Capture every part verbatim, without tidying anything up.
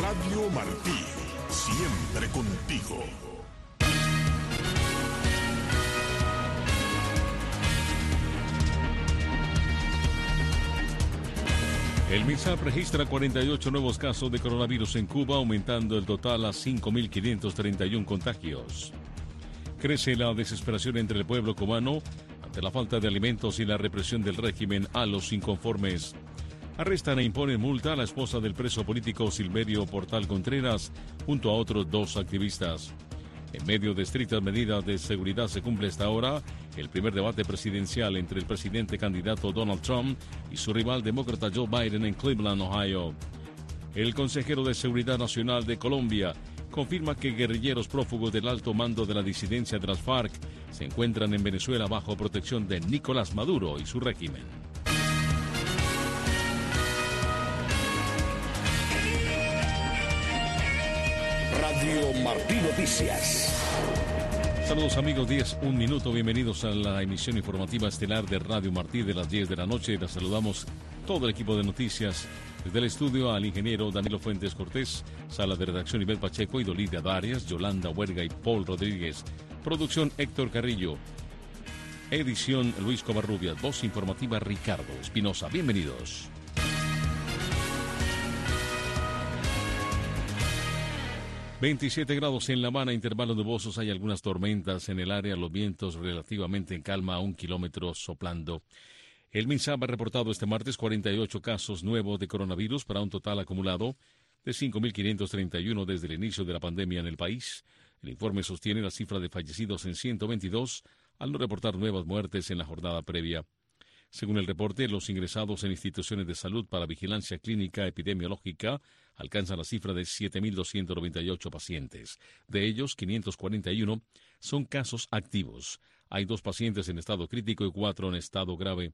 Radio Martí, siempre contigo. El MINSAP registra cuarenta y ocho nuevos casos de coronavirus en Cuba, aumentando el total a cinco mil quinientos treinta y uno contagios. Crece la desesperación entre el pueblo cubano ante la falta de alimentos y la represión del régimen a los inconformes. Arrestan e imponen multa a la esposa del preso político Silverio Portal Contreras junto a otros dos activistas. En medio de estrictas medidas de seguridad se cumple hasta ahora el primer debate presidencial entre el presidente candidato Donald Trump y su rival demócrata Joe Biden en Cleveland, Ohio. El consejero de Seguridad Nacional de Colombia confirma que guerrilleros prófugos del alto mando de la disidencia de las FARC se encuentran en Venezuela bajo protección de Nicolás Maduro y su régimen. Radio Martí Noticias. Saludos amigos, diez, un minuto, bienvenidos a la emisión informativa estelar de Radio Martí de las diez de la noche. Les saludamos todo el equipo de noticias, desde el estudio al ingeniero Danilo Fuentes Cortés, sala de redacción Ibel Pacheco y Dolidia Darias, Yolanda Huerga y Paul Rodríguez, producción Héctor Carrillo, edición Luis Covarrubias, voz informativa Ricardo Espinosa. Bienvenidos. veintisiete grados en La Habana, intervalos nubosos, hay algunas tormentas en el área, los vientos relativamente en calma a un kilómetro soplando. El MINSAP ha reportado este martes cuarenta y ocho casos nuevos de coronavirus para un total acumulado de cinco mil quinientos treinta y uno desde el inicio de la pandemia en el país. El informe sostiene la cifra de fallecidos en ciento veintidós al no reportar nuevas muertes en la jornada previa. Según el reporte, los ingresados en instituciones de salud para vigilancia clínica epidemiológica alcanzan la cifra de siete mil doscientos noventa y ocho pacientes. De ellos, quinientos cuarenta y uno son casos activos. Hay dos pacientes en estado crítico y cuatro en estado grave.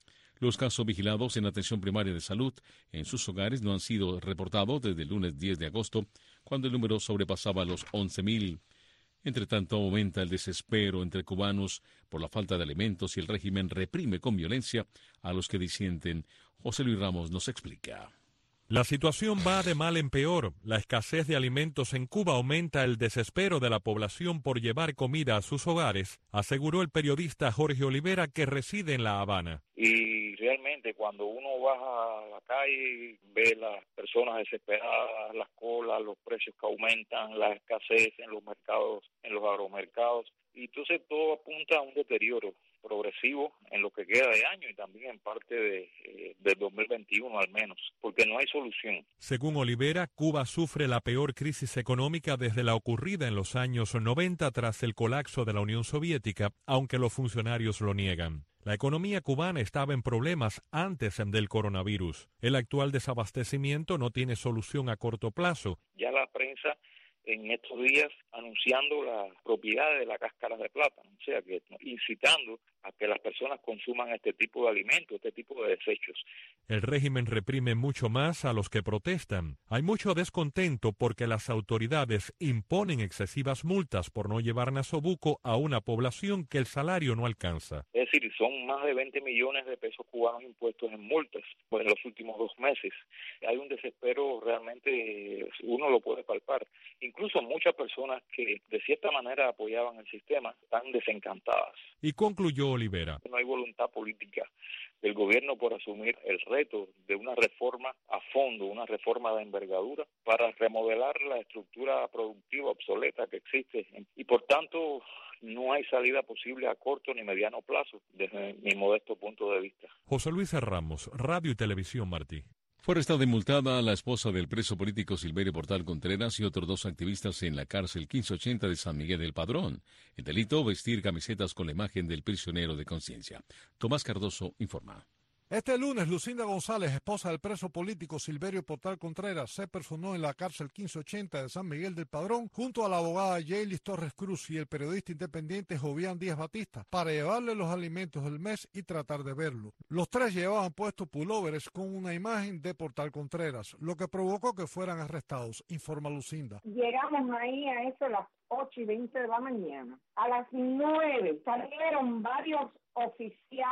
Los casos vigilados en atención primaria de salud en sus hogares no han sido reportados desde el lunes diez de agosto, cuando el número sobrepasaba los once mil. Entre tanto, aumenta el desespero entre cubanos por la falta de alimentos y el régimen reprime con violencia a los que disienten. José Luis Ramos nos explica. La situación va de mal en peor. La escasez de alimentos en Cuba aumenta el desespero de la población por llevar comida a sus hogares, aseguró el periodista Jorge Olivera, que reside en La Habana. Y realmente cuando uno baja a la calle, ve las personas desesperadas, las colas, los precios que aumentan, la escasez en los mercados, en los agromercados, y entonces todo apunta a un deterioro progresivo en lo que queda de año y también en parte de, eh, del dos mil veintiuno al menos, porque no hay solución. Según Olivera, Cuba sufre la peor crisis económica desde la ocurrida en los años noventa tras el colapso de la Unión Soviética, aunque los funcionarios lo niegan. La economía cubana estaba en problemas antes del coronavirus. El actual desabastecimiento no tiene solución a corto plazo. Ya la prensa en estos días anunciando las propiedades de la cáscara de plátano, o sea que incitando a que las personas consuman este tipo de alimentos, este tipo de desechos. El régimen reprime mucho más a los que protestan. Hay mucho descontento porque las autoridades imponen excesivas multas por no llevar nasobuco a una población que el salario no alcanza. Es decir, son más de veinte millones de pesos cubanos impuestos en multas pues, en los últimos dos meses. Hay un desespero realmente, uno lo puede palpar. Incluso muchas personas que de cierta manera apoyaban el sistema están desencantadas. Y concluyó Olivera. No hay voluntad política del gobierno por asumir el reto de una reforma a fondo, una reforma de envergadura para remodelar la estructura productiva obsoleta que existe y por tanto no hay salida posible a corto ni mediano plazo desde mi modesto punto de vista. José Luis Ramos, Radio y Televisión Martí. Fue arrestada y multada la esposa del preso político Silverio Portal Contreras y otros dos activistas en la cárcel quince ochenta de San Miguel del Padrón. El delito, vestir camisetas con la imagen del prisionero de conciencia. Tomás Cardoso informa. Este lunes, Lucinda González, esposa del preso político Silverio Portal Contreras, se personó en la cárcel quince ochenta de San Miguel del Padrón junto a la abogada Yeilis Torres Cruz y el periodista independiente Jovián Díaz Batista para llevarle los alimentos del mes y tratar de verlo. Los tres llevaban puestos pulóveres con una imagen de Portal Contreras, lo que provocó que fueran arrestados, informa Lucinda. Llegamos ahí a eso a las ocho y veinte de la mañana. A las nueve salieron varios oficiales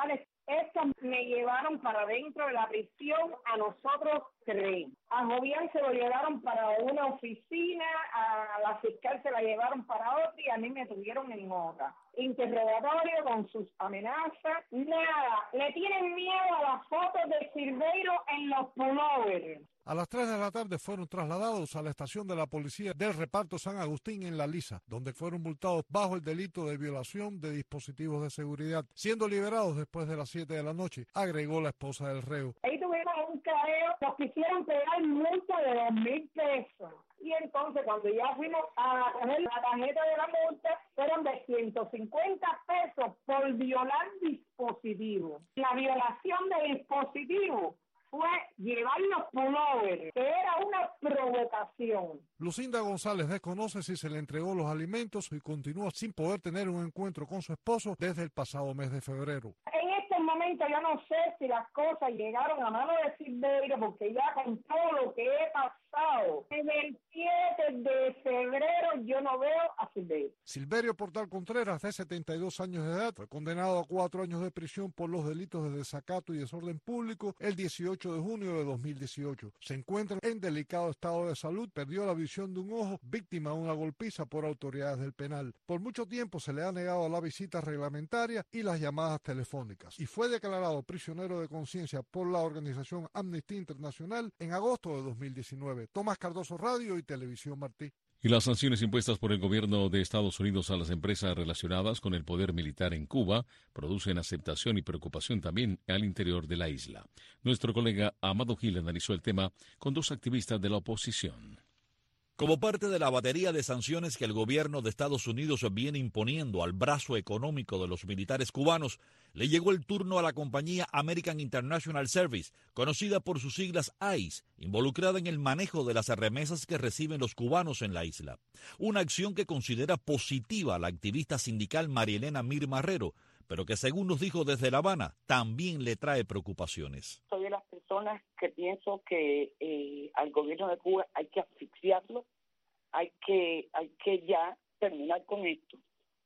Estos me llevaron para dentro de la prisión a nosotros tres. A Jovian se lo llevaron para una oficina, a la fiscal se la llevaron para otra y a mí me tuvieron en otra. Interrogatorio con sus amenazas, nada. Le tienen miedo a las fotos de Silveiro en los pullovers. A las tres de la tarde fueron trasladados a la estación de la policía del reparto San Agustín en La Lisa, donde fueron multados bajo el delito de violación de dispositivos de seguridad, siendo liberados después de las siete de la noche, agregó la esposa del reo. Ahí tuvimos un careo, nos quisieron pegar multa de dos mil pesos. Y entonces cuando ya fuimos a coger la tarjeta de la multa, fueron de ciento cincuenta pesos por violar dispositivos. La violación de dispositivos fue llevar los pullovers, que era una provocación. Lucinda González desconoce si se le entregó los alimentos y continúa sin poder tener un encuentro con su esposo desde el pasado mes de febrero. En este momento yo no sé si las cosas llegaron a mano de Silveiro, porque ya con todo lo que he pasado, en el siete de febrero yo no veo a Silveiro. Silverio Portal Contreras, de setenta y dos años de edad, fue condenado a cuatro años de prisión por los delitos de desacato y desorden público el dieciocho de junio de dos mil dieciocho. Se encuentra en delicado estado de salud, perdió la visión de un ojo, víctima de una golpiza por autoridades del penal. Por mucho tiempo se le ha negado la visita reglamentaria y las llamadas telefónicas, y fue declarado prisionero de conciencia por la organización Amnistía Internacional en agosto de dos mil diecinueve. Tomás Cardoso, Radio y Televisión Martí. Y las sanciones impuestas por el gobierno de Estados Unidos a las empresas relacionadas con el poder militar en Cuba producen aceptación y preocupación también al interior de la isla. Nuestro colega Amado Gil analizó el tema con dos activistas de la oposición. Como parte de la batería de sanciones que el gobierno de Estados Unidos viene imponiendo al brazo económico de los militares cubanos, le llegó el turno a la compañía American International Service, conocida por sus siglas I C E, involucrada en el manejo de las remesas que reciben los cubanos en la isla. Una acción que considera positiva la activista sindical Marielena Mir Marrero, pero que según nos dijo desde La Habana, también le trae preocupaciones. Soy de las personas que pienso que eh, al gobierno de Cuba hay que asfixiarlo, hay que, hay que ya terminar con esto.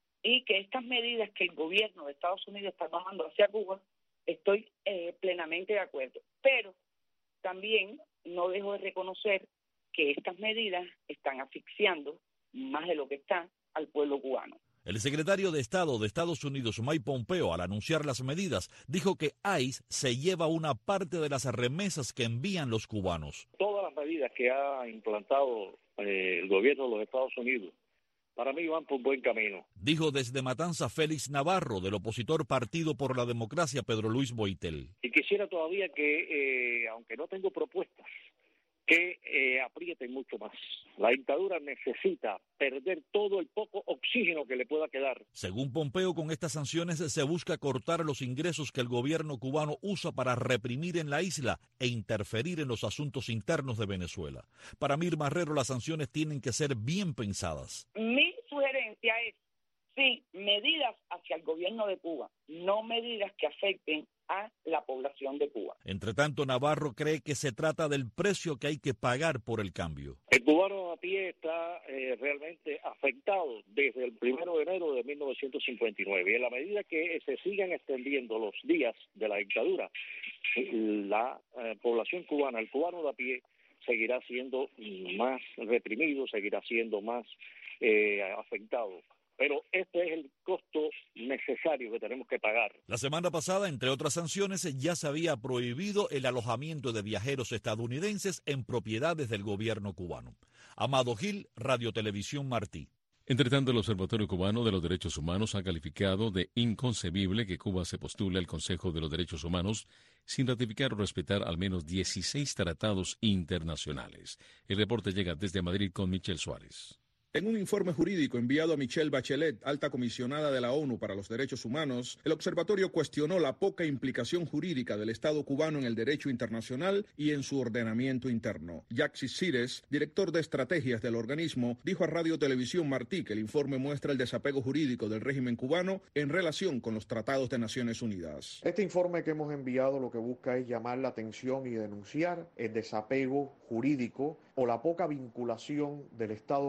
Y que estas medidas que el gobierno de Estados Unidos está tomando hacia Cuba, estoy eh, plenamente de acuerdo. Pero también no dejo de reconocer que estas medidas están asfixiando más de lo que está al pueblo cubano. El secretario de Estado de Estados Unidos, Mike Pompeo, al anunciar las medidas, dijo que I C E se lleva una parte de las remesas que envían los cubanos. Todas las medidas que ha implantado eh, el gobierno de los Estados Unidos, para mí van por buen camino. Dijo desde Matanzas Félix Navarro, del opositor Partido por la Democracia, Pedro Luis Boitel. Y quisiera todavía que, eh, aunque no tengo propuestas, que eh, aprieten mucho más. La dictadura necesita perder todo el poco oxígeno que le pueda quedar. Según Pompeo, con estas sanciones se busca cortar los ingresos que el gobierno cubano usa para reprimir en la isla e interferir en los asuntos internos de Venezuela. Para Mir Marrero, las sanciones tienen que ser bien pensadas. Mi sugerencia es, sí, medidas hacia el gobierno de Cuba, no medidas que afecten a la población de Cuba. Entre tanto, Navarro cree que se trata del precio que hay que pagar por el cambio. El cubano a pie está eh, realmente afectado desde el primero de enero de mil novecientos cincuenta y nueve. Y en la medida que se sigan extendiendo los días de la dictadura, la eh, población cubana, el cubano de a pie, seguirá siendo más reprimido, seguirá siendo más eh, afectado. Pero este es el costo necesario que tenemos que pagar. La semana pasada, entre otras sanciones, ya se había prohibido el alojamiento de viajeros estadounidenses en propiedades del gobierno cubano. Amado Gil, Radio Televisión Martí. Entre tanto, el Observatorio Cubano de los Derechos Humanos ha calificado de inconcebible que Cuba se postule al Consejo de los Derechos Humanos sin ratificar o respetar al menos dieciséis tratados internacionales. El reporte llega desde Madrid con Michelle Suárez. En un informe jurídico enviado a Michelle Bachelet, alta comisionada de la ONU para los Derechos Humanos, el observatorio cuestionó la poca implicación jurídica del Estado cubano en el derecho internacional y en su ordenamiento interno. Yaxis Cires, director de estrategias del organismo, dijo a Radio Televisión Martí que el informe muestra el desapego jurídico del régimen cubano en relación con los tratados de Naciones Unidas. Este informe que hemos enviado lo que busca es llamar la atención y denunciar el desapego jurídico o la poca vinculación del Estado cubano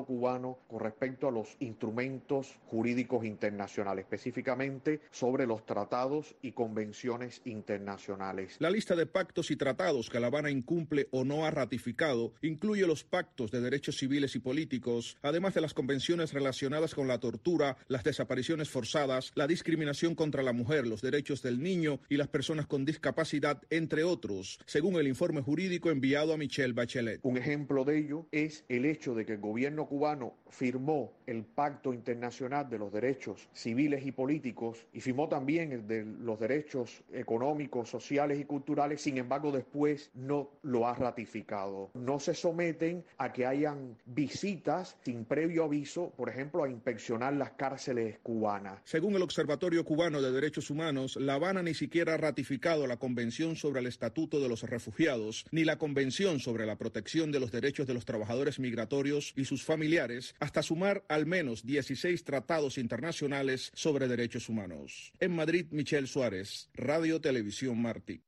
gobierno con respecto a los instrumentos jurídicos internacionales, específicamente sobre los tratados y convenciones internacionales. La lista de pactos y tratados que La Habana incumple o no ha ratificado incluye los pactos de derechos civiles y políticos, además de las convenciones relacionadas con la tortura, las desapariciones forzadas, la discriminación contra la mujer, los derechos del niño y las personas con discapacidad, entre otros, según el informe jurídico enviado a Michelle Bachelet. Un ejemplo de ello es el hecho de que el gobierno cubano firmó el Pacto Internacional de los Derechos Civiles y Políticos y firmó también el de los derechos económicos, sociales y culturales, sin embargo después no lo ha ratificado. No se someten a que hayan visitas sin previo aviso, por ejemplo, a inspeccionar las cárceles cubanas. Según el Observatorio Cubano de Derechos Humanos, La Habana ni siquiera ha ratificado la Convención sobre el Estatuto de los Refugiados, ni la Convención sobre la Protección de los Derechos de los Trabajadores Migratorios y sus familiares, hasta sumar al menos dieciséis tratados internacionales sobre derechos humanos. En Madrid, Michelle Suárez, Radio Televisión Martí.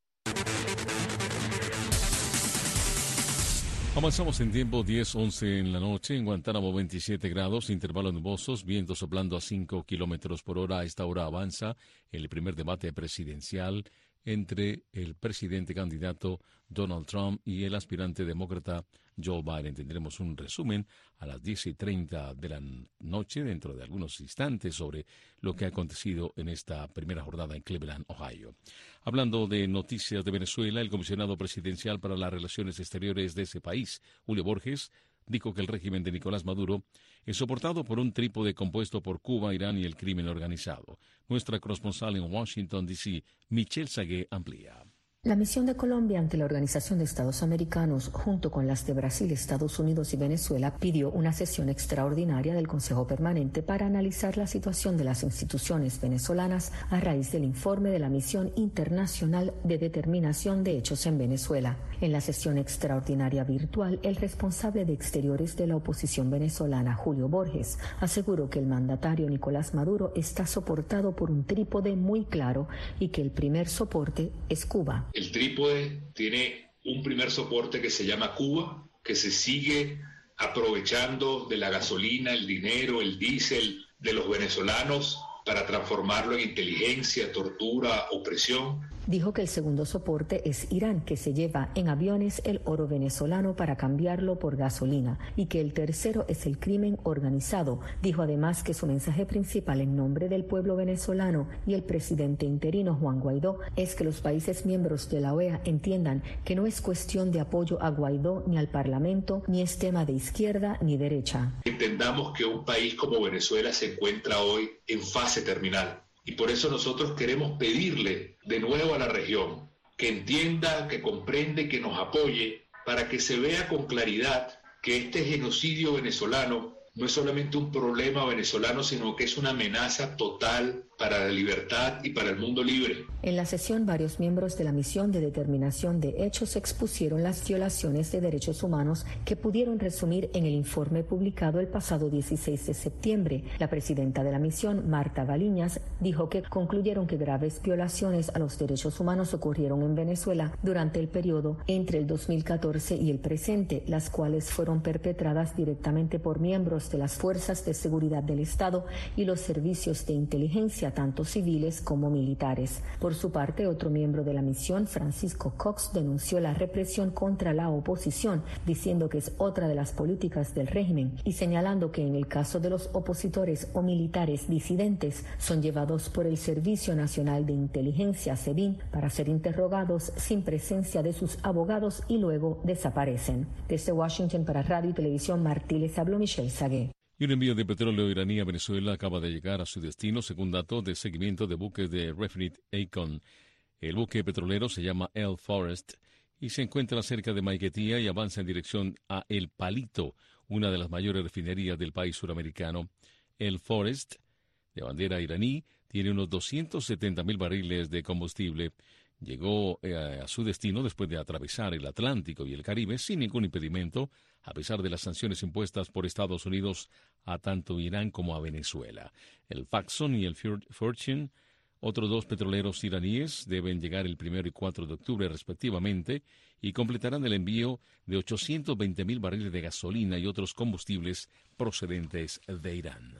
Avanzamos en tiempo, diez once en la noche, en Guantánamo veintisiete grados, intervalo nubosos, viento soplando a cinco kilómetros por hora. A esta hora avanza el primer debate presidencial entre el presidente candidato Donald Trump y el aspirante demócrata Joe Biden. Tendremos un resumen a las diez y treinta de la noche, dentro de algunos instantes, sobre lo que ha acontecido en esta primera jornada en Cleveland, Ohio. Hablando de noticias de Venezuela, el comisionado presidencial para las relaciones exteriores de ese país, Julio Borges, dijo que el régimen de Nicolás Maduro es soportado por un trípode compuesto por Cuba, Irán y el crimen organizado. Nuestra corresponsal en Washington, D C, Michelle Sagué, amplía. La misión de Colombia ante la Organización de Estados Americanos, junto con las de Brasil, Estados Unidos y Venezuela, pidió una sesión extraordinaria del Consejo Permanente para analizar la situación de las instituciones venezolanas a raíz del informe de la Misión Internacional de Determinación de Hechos en Venezuela. En la sesión extraordinaria virtual, el responsable de Exteriores de la oposición venezolana, Julio Borges, aseguró que el mandatario Nicolás Maduro está soportado por un trípode muy claro y que el primer soporte es Cuba. El trípode tiene un primer soporte que se llama Cuba, que se sigue aprovechando de la gasolina, el dinero, el diésel de los venezolanos para transformarlo en inteligencia, tortura, opresión. Dijo que el segundo soporte es Irán, que se lleva en aviones el oro venezolano para cambiarlo por gasolina, y que el tercero es el crimen organizado. Dijo además que su mensaje principal en nombre del pueblo venezolano y el presidente interino Juan Guaidó es que los países miembros de la O E A entiendan que no es cuestión de apoyo a Guaidó ni al Parlamento, ni es tema de izquierda ni derecha. Entendamos que un país como Venezuela se encuentra hoy en fase terminal. Y por eso nosotros queremos pedirle de nuevo a la región que entienda, que comprende, que nos apoye para que se vea con claridad que este genocidio venezolano no es solamente un problema venezolano, sino que es una amenaza total para la libertad y para el mundo libre. En la sesión, varios miembros de la Misión de Determinación de Hechos expusieron las violaciones de derechos humanos que pudieron resumir en el informe publicado el pasado dieciséis de septiembre. La presidenta de la misión, Marta Baliñas, dijo que concluyeron que graves violaciones a los derechos humanos ocurrieron en Venezuela durante el periodo entre el dos mil catorce y el presente, las cuales fueron perpetradas directamente por miembros de las fuerzas de seguridad del Estado y los servicios de inteligencia, tanto civiles como militares. Por su parte, otro miembro de la misión, Francisco Cox, denunció la represión contra la oposición, diciendo que es otra de las políticas del régimen y señalando que en el caso de los opositores o militares disidentes son llevados por el Servicio Nacional de Inteligencia, SEBIN, para ser interrogados sin presencia de sus abogados y luego desaparecen. Desde Washington para Radio y Televisión Martí, les habló Michelle Sagué. Y un envío de petróleo iraní a Venezuela acaba de llegar a su destino, según datos de seguimiento de buques de Refinit Aecon. El buque petrolero se llama El Forest y se encuentra cerca de Maiquetía y avanza en dirección a El Palito, una de las mayores refinerías del país suramericano. El Forest, de bandera iraní, tiene unos doscientos setenta mil barriles de combustible. Llegó eh, a su destino después de atravesar el Atlántico y el Caribe sin ningún impedimento, a pesar de las sanciones impuestas por Estados Unidos a tanto Irán como a Venezuela. El Faxon y el Fortune Otros dos petroleros iraníes deben llegar el primero y cuatro de octubre respectivamente y completarán el envío de ochocientos veinte mil barriles de gasolina y otros combustibles procedentes de Irán.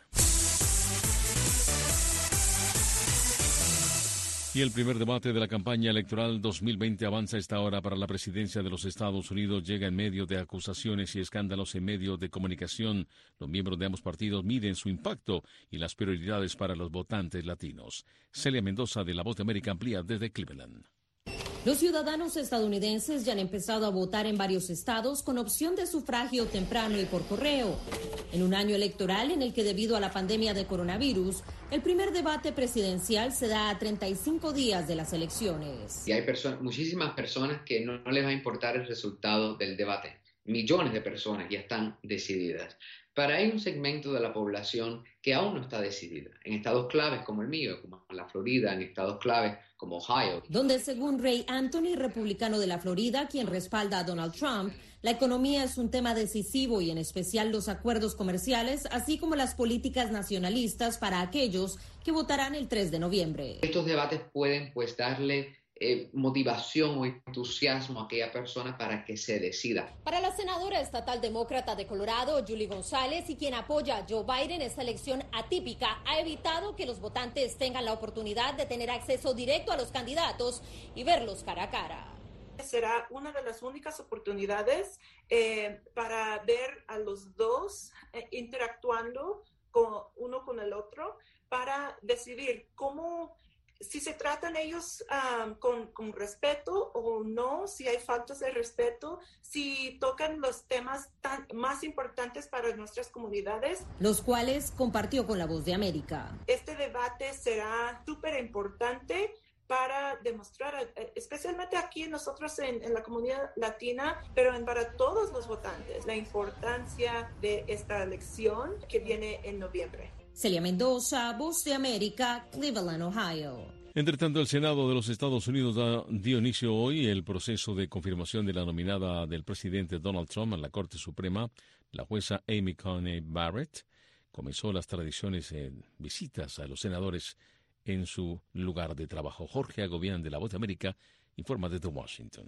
Y el primer debate de la campaña electoral dos mil veinte avanza a esta hora para la presidencia de los Estados Unidos. Llega en medio de acusaciones y escándalos en medios de comunicación. Los miembros de ambos partidos miden su impacto y las prioridades para los votantes latinos. Celia Mendoza, de La Voz de América, amplía desde Cleveland. Los ciudadanos estadounidenses ya han empezado a votar en varios estados con opción de sufragio temprano y por correo. En un año electoral en el que, debido a la pandemia de coronavirus, el primer debate presidencial se da a treinta y cinco días de las elecciones. Y hay perso- muchísimas personas que no, no les va a importar el resultado del debate. Millones de personas ya están decididas. Pero hay un segmento de la población que aún no está decidida. En estados claves como el mío, como la Florida, en estados claves como Ohio. Donde, según Ray Anthony, republicano de la Florida, quien respalda a Donald Trump, la economía es un tema decisivo y en especial los acuerdos comerciales, así como las políticas nacionalistas para aquellos que votarán el tres de noviembre. Estos debates pueden pues darle Eh, motivación o entusiasmo a aquella persona para que se decida. Para la senadora estatal demócrata de Colorado, Julie González, y quien apoya a Joe Biden, esta elección atípica ha evitado que los votantes tengan la oportunidad de tener acceso directo a los candidatos y verlos cara a cara. Será una de las únicas oportunidades eh, para ver a los dos eh, interactuando con uno con el otro para decidir cómo, si se tratan ellos um, con, con respeto o no, si hay faltas de respeto, si tocan los temas tan, más importantes para nuestras comunidades. Los cuales compartió con La Voz de América. Este debate será súper importante para demostrar, especialmente aquí nosotros en, en la comunidad latina, pero en, para todos los votantes, la importancia de esta elección que viene en noviembre. Celia Mendoza, Voz de América, Cleveland, Ohio. Entre tanto, el Senado de los Estados Unidos da, dio inicio hoy el proceso de confirmación de la nominada del presidente Donald Trump a la Corte Suprema. La jueza Amy Coney Barrett comenzó las tradiciones en visitas a los senadores en su lugar de trabajo. Jorge Agobián, de La Voz de América, informa desde Washington.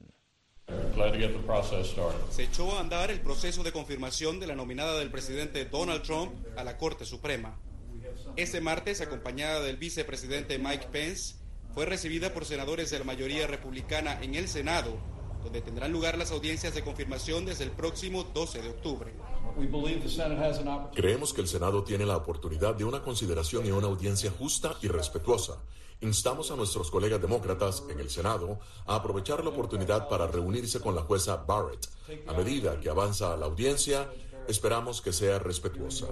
Se echó a andar el proceso de confirmación de la nominada del presidente Donald Trump a la Corte Suprema. Este martes, acompañada del vicepresidente Mike Pence, fue recibida por senadores de la mayoría republicana en el Senado, donde tendrán lugar las audiencias de confirmación desde el próximo doce de octubre. Creemos que el Senado tiene la oportunidad de una consideración y una audiencia justa y respetuosa. Instamos a nuestros colegas demócratas en el Senado a aprovechar la oportunidad para reunirse con la jueza Barrett. A medida que avanza la audiencia, esperamos que sea respetuosa.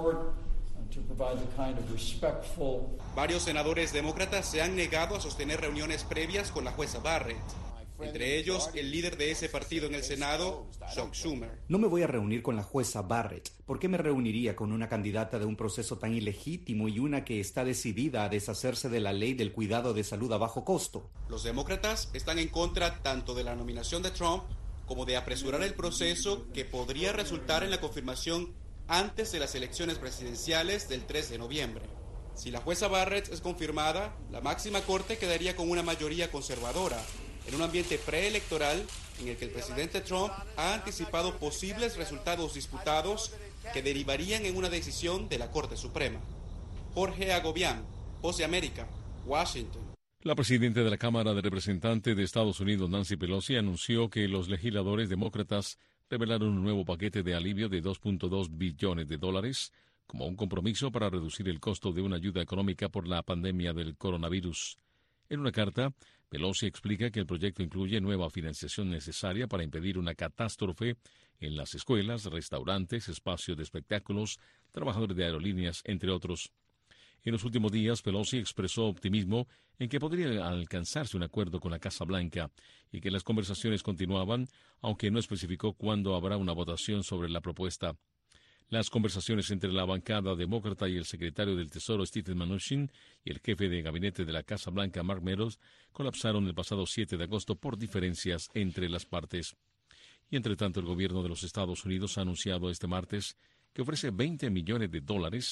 Varios senadores demócratas se han negado a sostener reuniones previas con la jueza Barrett. Entre ellos, el líder de ese partido en el Senado, Chuck Schumer. No me voy a reunir con la jueza Barrett. ¿Por qué me reuniría con una candidata de un proceso tan ilegítimo y una que está decidida a deshacerse de la ley del cuidado de salud a bajo costo? Los demócratas están en contra tanto de la nominación de Trump como de apresurar el proceso que podría resultar en la confirmación antes de las elecciones presidenciales del tres de noviembre. Si la jueza Barrett es confirmada, la máxima corte quedaría con una mayoría conservadora, en un ambiente preelectoral en el que el presidente Trump ha anticipado posibles resultados disputados que derivarían en una decisión de la Corte Suprema. Jorge Agobián, Voz de América, Washington. La presidenta de la Cámara de Representantes de Estados Unidos, Nancy Pelosi, anunció que los legisladores demócratas revelaron un nuevo paquete de alivio de dos punto dos billones de dólares como un compromiso para reducir el costo de una ayuda económica por la pandemia del coronavirus. En una carta, Pelosi explica que el proyecto incluye nueva financiación necesaria para impedir una catástrofe en las escuelas, restaurantes, espacios de espectáculos, trabajadores de aerolíneas, entre otros. En los últimos días, Pelosi expresó optimismo en que podría alcanzarse un acuerdo con la Casa Blanca y que las conversaciones continuaban, aunque no especificó cuándo habrá una votación sobre la propuesta. Las conversaciones entre la bancada demócrata y el secretario del Tesoro, Steve Mnuchin, y el jefe de gabinete de la Casa Blanca, Mark Meadows, colapsaron el pasado siete de agosto por diferencias entre las partes. Y entre tanto, el gobierno de los Estados Unidos ha anunciado este martes que ofrece veinte millones de dólares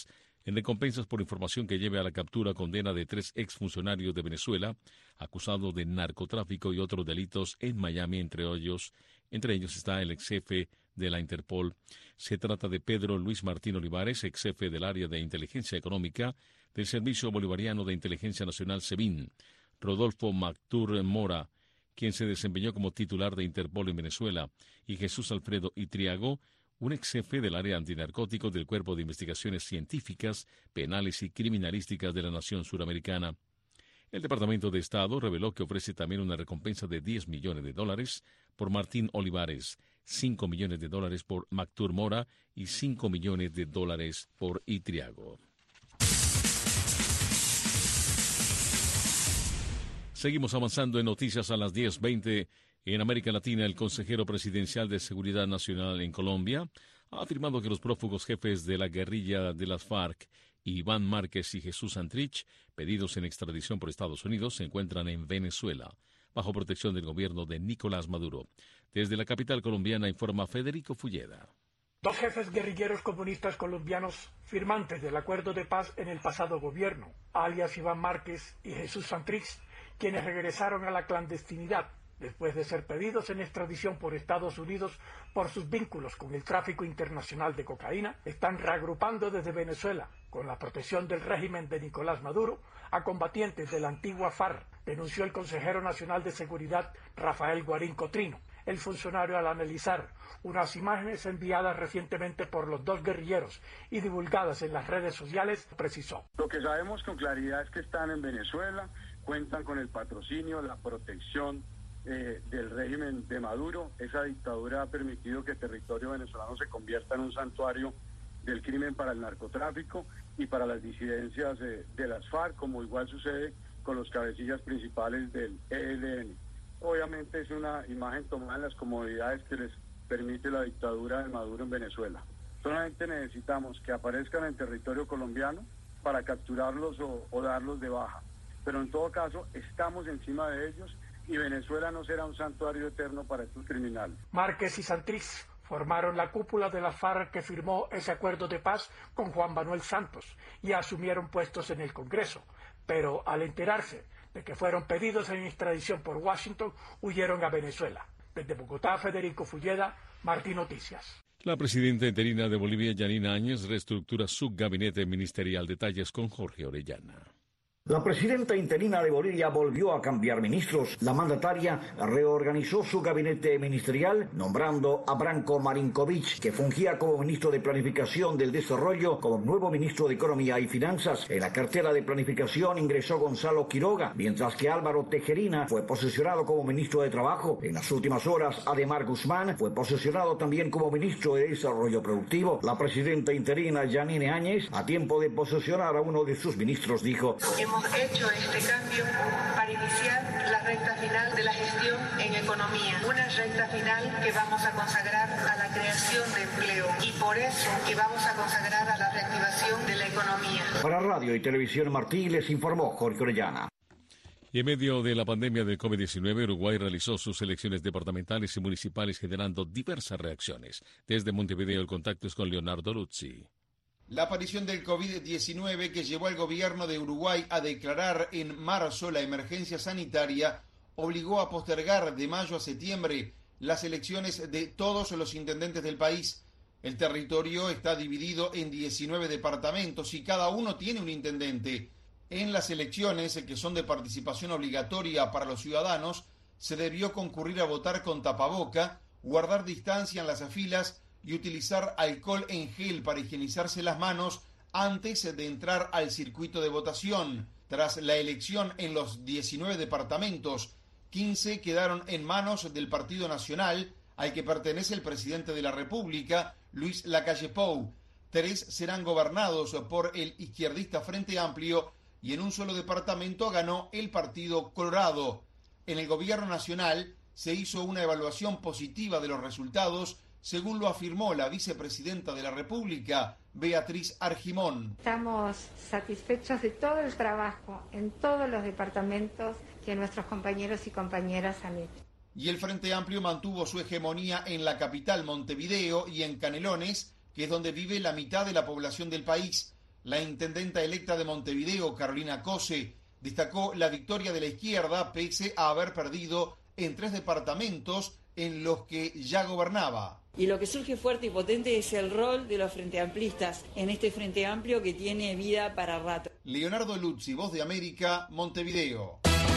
en recompensas por información que lleve a la captura condena de tres exfuncionarios de Venezuela acusados de narcotráfico y otros delitos en Miami, entre ellos, entre ellos está el ex jefe de la Interpol. Se trata de Pedro Luis Martín Olivares, ex jefe del área de inteligencia económica del Servicio Bolivariano de Inteligencia Nacional SEBIN, Rodolfo Mactur Mora, quien se desempeñó como titular de Interpol en Venezuela, y Jesús Alfredo Itriago, un ex jefe del área antinarcóticos del Cuerpo de Investigaciones Científicas, Penales y Criminalísticas de la Nación Suramericana. El Departamento de Estado reveló que ofrece también una recompensa de diez millones de dólares por Martín Olivares, cinco millones de dólares por Mactur Mora y cinco millones de dólares por Itriago. Seguimos avanzando en noticias a las diez veinte. En América Latina, el consejero presidencial de Seguridad Nacional en Colombia ha afirmado que los prófugos jefes de la guerrilla de las FARC, Iván Márquez y Jesús Santrich, pedidos en extradición por Estados Unidos, se encuentran en Venezuela, bajo protección del gobierno de Nicolás Maduro. Desde la capital colombiana informa Federico Fulleda. Dos jefes guerrilleros comunistas colombianos firmantes del acuerdo de paz en el pasado gobierno, alias Iván Márquez y Jesús Santrich, quienes regresaron a la clandestinidad después de ser pedidos en extradición por Estados Unidos por sus vínculos con el tráfico internacional de cocaína, están reagrupando desde Venezuela, con la protección del régimen de Nicolás Maduro, a combatientes de la antigua FARC, denunció el consejero nacional de Seguridad Rafael Guarín Cotrino. El funcionario, al analizar unas imágenes enviadas recientemente por los dos guerrilleros y divulgadas en las redes sociales, precisó: Lo que sabemos con claridad es que están en Venezuela, cuentan con el patrocinio, la protección eh, del régimen de Maduro. Esa dictadura ha permitido que el territorio venezolano se convierta en un santuario del crimen para el narcotráfico y para las disidencias eh, de las FARC, como igual sucede con los cabecillas principales del E L N. Obviamente es una imagen tomada en las comodidades que les permite la dictadura de Maduro en Venezuela. Solamente necesitamos que aparezcan en territorio colombiano para capturarlos o, o darlos de baja. Pero en todo caso, estamos encima de ellos y Venezuela no será un santuario eterno para estos criminales. Márquez y Santrich formaron la cúpula de la FARC que firmó ese acuerdo de paz con Juan Manuel Santos y asumieron puestos en el Congreso, pero al enterarse de que fueron pedidos en extradición por Washington, huyeron a Venezuela. Desde Bogotá, Federico Fulleda, Martín Noticias. La presidenta interina de Bolivia, Yanina Áñez, reestructura su gabinete ministerial. Detalles con Jorge Orellana. La presidenta interina de Bolivia volvió a cambiar ministros. La mandataria reorganizó su gabinete ministerial, nombrando a Branko Marinkovic, que fungía como ministro de Planificación del Desarrollo, como nuevo ministro de Economía y Finanzas. En la cartera de Planificación ingresó Gonzalo Quiroga, mientras que Álvaro Tejerina fue posesionado como ministro de Trabajo. En las últimas horas, Ademar Guzmán fue posesionado también como ministro de Desarrollo Productivo. La presidenta interina, Yanina Áñez, a tiempo de posesionar a uno de sus ministros, dijo: Hemos hecho este cambio para iniciar la recta final de la gestión en economía, una recta final que vamos a consagrar a la creación de empleo y por eso que vamos a consagrar a la reactivación de la economía. Para Radio y Televisión Martí les informó Jorge Orellana. Y en medio de la pandemia del COVID diecinueve, Uruguay realizó sus elecciones departamentales y municipales generando diversas reacciones. Desde Montevideo el contacto es con Leonardo Luzzi. La aparición del COVID diecinueve que llevó al gobierno de Uruguay a declarar en marzo la emergencia sanitaria obligó a postergar de mayo a septiembre las elecciones de todos los intendentes del país. El territorio está dividido en diecinueve departamentos y cada uno tiene un intendente. En las elecciones, que son de participación obligatoria para los ciudadanos, se debió concurrir a votar con tapaboca, guardar distancia en las filas y utilizar alcohol en gel para higienizarse las manos antes de entrar al circuito de votación. Tras la elección en los diecinueve departamentos, quince quedaron en manos del Partido Nacional, al que pertenece el presidente de la República, Luis Lacalle Pou. Tres serán gobernados por el izquierdista Frente Amplio y en un solo departamento ganó el Partido Colorado. En el gobierno nacional se hizo una evaluación positiva de los resultados, según lo afirmó la vicepresidenta de la República, Beatriz Argimón. Estamos satisfechos de todo el trabajo en todos los departamentos que nuestros compañeros y compañeras han hecho. Y el Frente Amplio mantuvo su hegemonía en la capital, Montevideo, y en Canelones, que es donde vive la mitad de la población del país. La intendenta electa de Montevideo, Carolina Cose, destacó la victoria de la izquierda pese a haber perdido en tres departamentos en los que ya gobernaba. Y lo que surge fuerte y potente es el rol de los Frente Amplistas en este Frente Amplio que tiene vida para rato. Leonardo Luzzi, Voz de América, Montevideo.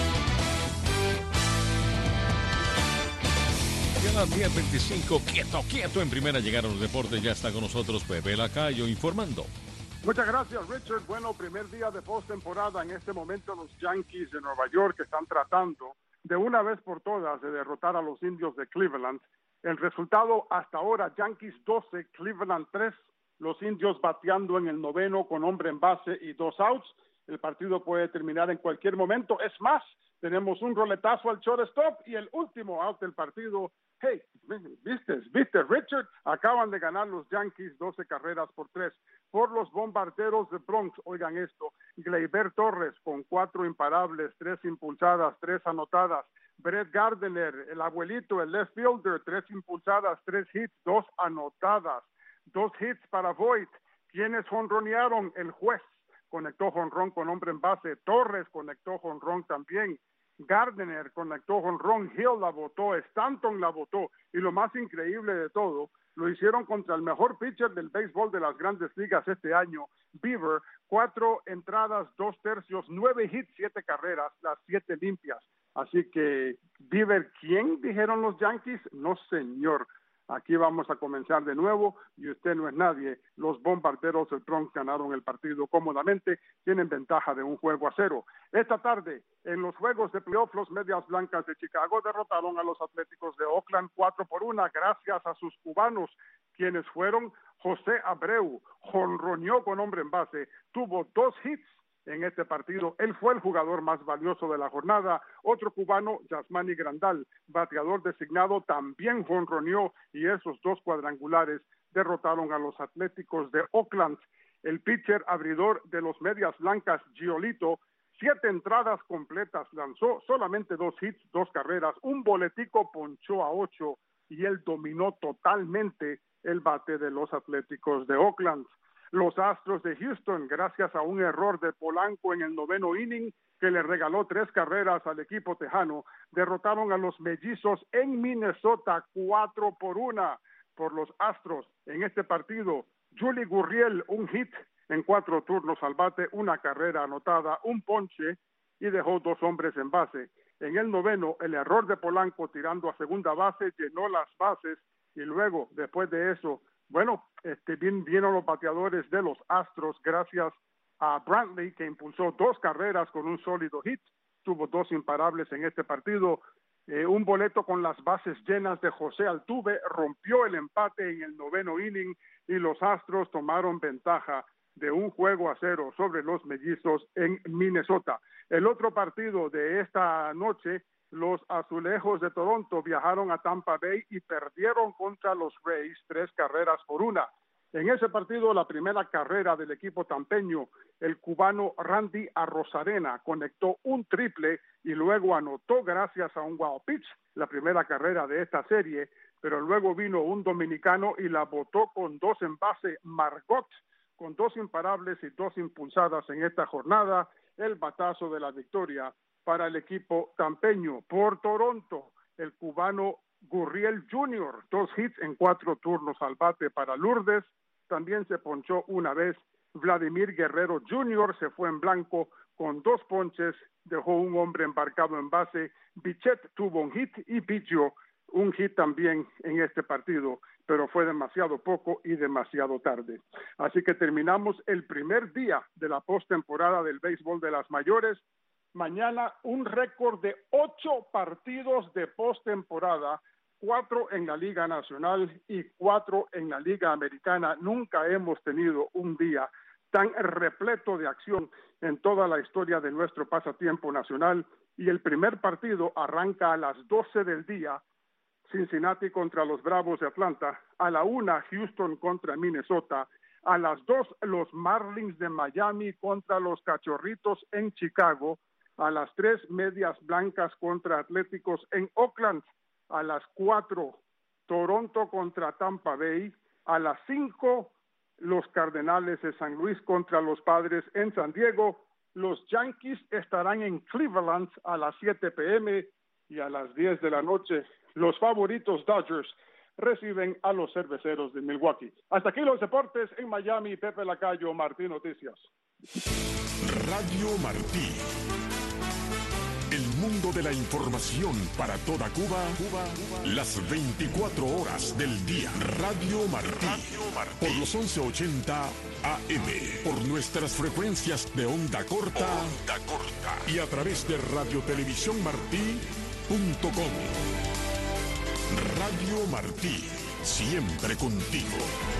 Y a las diez veinticinco, quieto, quieto, en primera llegaron los deportes. Ya está con nosotros Pepe Lacayo informando. Muchas gracias, Richard. Bueno, primer día de postemporada. En este momento los Yankees de Nueva York están tratando de una vez por todas de derrotar a los Indios de Cleveland. El resultado hasta ahora, Yankees doce, Cleveland tres, los Indios bateando en el noveno con hombre en base y dos outs. El partido puede terminar en cualquier momento. Es más, tenemos un roletazo al shortstop y el último out del partido. Hey, viste, viste, Richard, acaban de ganar los Yankees doce carreras por tres por los Bombarderos de Bronx. Oigan esto, Gleyber Torres con cuatro imparables, tres impulsadas, tres anotadas. Brett Gardner, el abuelito, el left fielder, tres impulsadas, tres hits, dos anotadas. Dos hits para Voit. ¿Quiénes jonronearon? El juez conectó jonrón con hombre en base. Torres conectó jonrón también. Gardner conectó jonrón. Hill la votó. Stanton la votó. Y lo más increíble de todo, lo hicieron contra el mejor pitcher del béisbol de las Grandes Ligas este año, Bieber. Cuatro entradas, dos tercios, nueve hits, siete carreras, las siete limpias. Así que, Bieber, ¿quién? Dijeron los Yankees. No, señor. Aquí vamos a comenzar de nuevo y usted no es nadie. Los Bombarderos del Bronx ganaron el partido cómodamente, tienen ventaja de un juego a cero. Esta tarde, en los juegos de playoff, los Medias Blancas de Chicago derrotaron a los Atléticos de Oakland cuatro por una gracias a sus cubanos, quienes fueron José Abreu, jonroneó con hombre en base, tuvo dos hits en este partido. Él fue el jugador más valioso de la jornada. Otro cubano, Yasmani Grandal, bateador designado, también jonroneó y esos dos cuadrangulares derrotaron a los Atléticos de Oakland. El pitcher abridor de los Medias Blancas, Giolito, siete entradas completas, lanzó solamente dos hits, dos carreras, un boletico, ponchó a ocho y él dominó totalmente el bate de los Atléticos de Oakland. Los Astros de Houston, gracias a un error de Polanco en el noveno inning que le regaló tres carreras al equipo tejano, derrotaron a los Mellizos en Minnesota cuatro por una por los Astros. En este partido, Yuli Gurriel, un hit en cuatro turnos al bate, una carrera anotada, un ponche y dejó dos hombres en base. En el noveno, el error de Polanco tirando a segunda base llenó las bases y luego, después de eso, bueno, este, vinieron los bateadores de los Astros gracias a Brantley, que impulsó dos carreras con un sólido hit, tuvo dos imparables en este partido, eh, un boleto con las bases llenas de José Altuve, rompió el empate en el noveno inning y los Astros tomaron ventaja de un juego a cero sobre los Mellizos en Minnesota. El otro partido de esta noche, los Azulejos de Toronto viajaron a Tampa Bay y perdieron contra los Rays tres carreras por una. En ese partido, la primera carrera del equipo tampeño, el cubano Randy Arozarena conectó un triple y luego anotó gracias a un wild pitch la primera carrera de esta serie, pero luego vino un dominicano y la botó con dos en base, Margot, con dos imparables y dos impulsadas en esta jornada, el batazo de la victoria para el equipo tampeño. Por Toronto, el cubano Gurriel junior, dos hits en cuatro turnos al bate para Lourdes, también se ponchó una vez. Vladimir Guerrero junior se fue en blanco con dos ponches, dejó un hombre embarcado en base. Bichette tuvo un hit y Biggio un hit también en este partido, pero fue demasiado poco y demasiado tarde. Así que terminamos el primer día de la postemporada del béisbol de las mayores. Mañana un récord de ocho partidos de postemporada, cuatro en la Liga Nacional y cuatro en la Liga Americana. Nunca hemos tenido un día tan repleto de acción en toda la historia de nuestro pasatiempo nacional. Y el primer partido arranca a las doce del día, Cincinnati contra los Bravos de Atlanta, a la una Houston contra Minnesota, a las dos los Marlins de Miami contra los Cachorritos en Chicago, a las tres Medias Blancas contra Atléticos en Oakland, a las cuatro Toronto contra Tampa Bay, a las cinco los Cardenales de San Luis contra los Padres en San Diego. Los Yankees estarán en Cleveland a las siete p m y a las diez de la noche los favoritos Dodgers reciben a los Cerveceros de Milwaukee. Hasta aquí los deportes en Miami. Pepe Lacayo, Martí Noticias. Radio Martí. El mundo de la información para toda Cuba, Cuba, Cuba, las veinticuatro horas del día. Radio Martí, Radio Martí. Por los once ochenta A M, por nuestras frecuencias de onda corta, onda corta y a través de radio televisión martí punto com. Radio Martí, siempre contigo.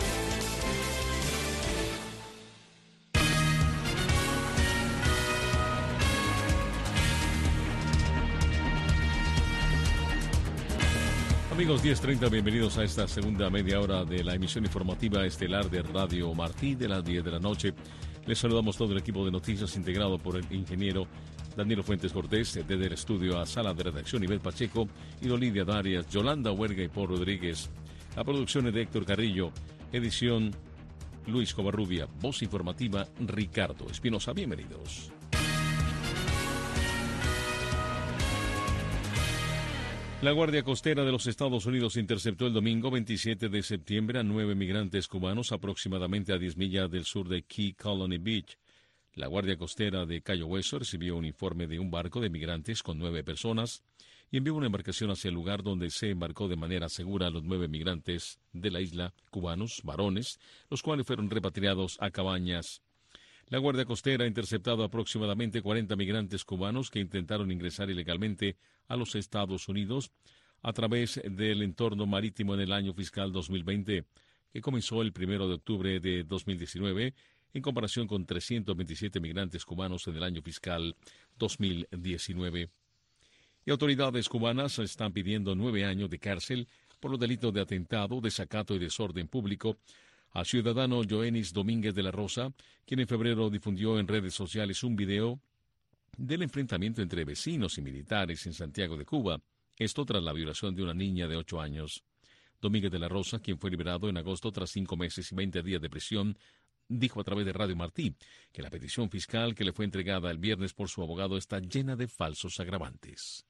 Amigos, diez treinta, bienvenidos a esta segunda media hora de la emisión informativa estelar de Radio Martí de las diez de la noche. Les saludamos todo el equipo de noticias integrado por el ingeniero Danilo Fuentes Cortés, desde el estudio a sala de redacción Ivette Pacheco, y Lidia Darias, Yolanda Huerga y Paul Rodríguez. La producción es de Héctor Carrillo, edición Luis Covarrubia, voz informativa Ricardo Espinosa. Bienvenidos. La Guardia Costera de los Estados Unidos interceptó el domingo veintisiete de septiembre a nueve migrantes cubanos aproximadamente a diez millas del sur de Key Colony Beach. La Guardia Costera de Cayo Hueso recibió un informe de un barco de migrantes con nueve personas y envió una embarcación hacia el lugar donde se embarcó de manera segura a los nueve migrantes de la isla, cubanos, varones, los cuales fueron repatriados a Cabañas. La Guardia Costera ha interceptado aproximadamente cuarenta migrantes cubanos que intentaron ingresar ilegalmente a los Estados Unidos a través del entorno marítimo en el año fiscal dos mil veinte, que comenzó el primero de octubre de dos mil diecinueve, en comparación con trescientos veintisiete migrantes cubanos en el año fiscal dos mil diecinueve. Y autoridades cubanas están pidiendo nueve años de cárcel por los delitos de atentado, desacato y desorden público a ciudadano Joenis Domínguez de la Rosa, quien en febrero difundió en redes sociales un video del enfrentamiento entre vecinos y militares en Santiago de Cuba, esto tras la violación de una niña de ocho años. Domínguez de la Rosa, quien fue liberado en agosto tras cinco meses y veinte días de prisión, dijo a través de Radio Martí que la petición fiscal que le fue entregada el viernes por su abogado está llena de falsos agravantes.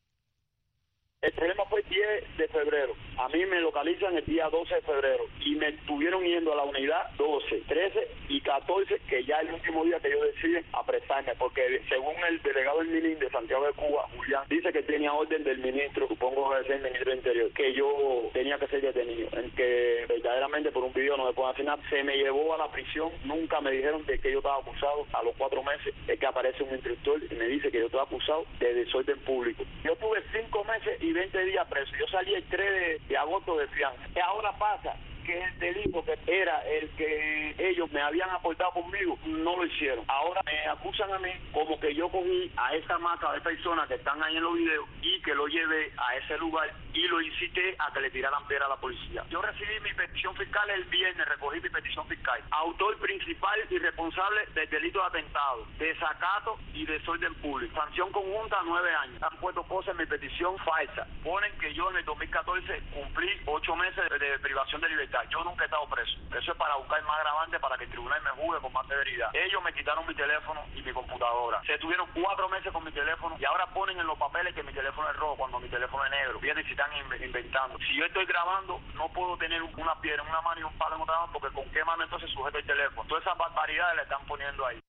El problema fue el diez de febrero. A mí me localizan el día doce de febrero y me estuvieron yendo a la unidad doce, trece y catorce, que ya el último día que ellos deciden apresarme, porque según el delegado del MILIN de Santiago de Cuba, Julián, dice que tenía orden del ministro, supongo que es el ministro del Interior, que yo tenía que ser detenido, en que verdaderamente por un video no me pueden hacer nada. Se me llevó a la prisión, nunca me dijeron de que yo estaba acusado. A los cuatro meses es que aparece un instructor y me dice que yo estaba acusado de desorden público. Yo tuve cinco meses y veinte días preso. Yo salí el tres de, de agosto de fianza. Y ahora pasa que el delito que era el que ellos me habían aportado conmigo, no lo hicieron. Ahora me acusan a mí como que yo cogí a esa masa de personas que están ahí en los videos y que lo llevé a ese lugar y lo incité a que le tiraran piedra a la policía. Yo recibí mi petición fiscal el viernes, recogí mi petición fiscal. Autor principal y responsable del delito de atentado, desacato y desorden público. Sanción conjunta nueve años. Han puesto cosas en mi petición falsa. Ponen que yo en el dos mil catorce cumplí ocho meses de, de privación de libertad. Yo nunca he estado preso. Eso es para buscar más agravante para que el tribunal me juzgue con más severidad. Ellos me quitaron mi teléfono y mi computadora. Se tuvieron cuatro meses con mi teléfono y ahora ponen en los papeles que mi teléfono es rojo cuando mi teléfono es negro. Fíjate si están inventando. Si yo estoy grabando, no puedo tener una piedra en una mano y un palo en otra mano, porque con qué mano entonces sujeto el teléfono. Todas esas barbaridades le están poniendo ahí.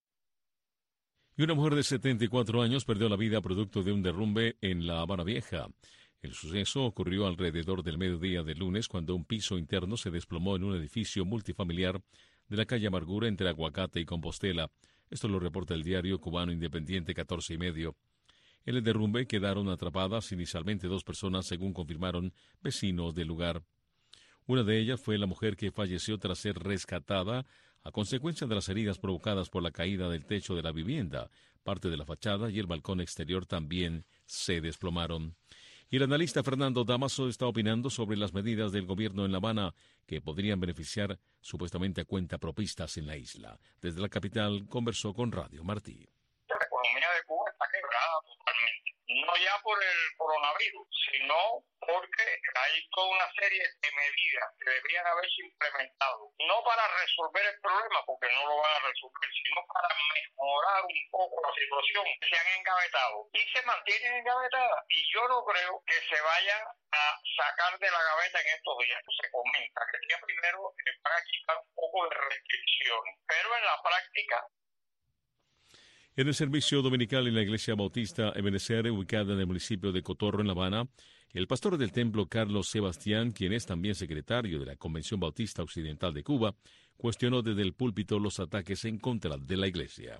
Y una mujer de setenta y cuatro años perdió la vida producto de un derrumbe en La Habana Vieja. El suceso ocurrió alrededor del mediodía del lunes cuando un piso interno se desplomó en un edificio multifamiliar de la calle Amargura entre Aguacate y Compostela. Esto lo reporta el diario cubano independiente catorce y medio. En el derrumbe quedaron atrapadas inicialmente dos personas, según confirmaron vecinos del lugar. Una de ellas fue la mujer que falleció tras ser rescatada a consecuencia de las heridas provocadas por la caída del techo de la vivienda. Parte de la fachada y el balcón exterior también se desplomaron. Y el analista Fernando Damaso está opinando sobre las medidas del gobierno en La Habana que podrían beneficiar supuestamente a cuentapropistas en la isla. Desde la capital conversó con Radio Martí. La economía de Cuba está quebrada totalmente. no ya por el coronavirus, sino porque hay toda una serie de medidas que deberían haberse implementado, no para resolver el problema, porque no lo van a resolver, sino para mejorar un poco la situación. Se han engavetado y se mantienen engavetadas, y yo no creo que se vayan a sacar de la gaveta en estos días. Se comenta que el día primero van a quitar un poco de restricciones, pero en la práctica. En el servicio dominical en la Iglesia Bautista Ebenezer, ubicada en el municipio de Cotorro, en La Habana, el pastor del templo, Carlos Sebastián, quien es también secretario de la Convención Bautista Occidental de Cuba, cuestionó desde el púlpito los ataques en contra de la Iglesia.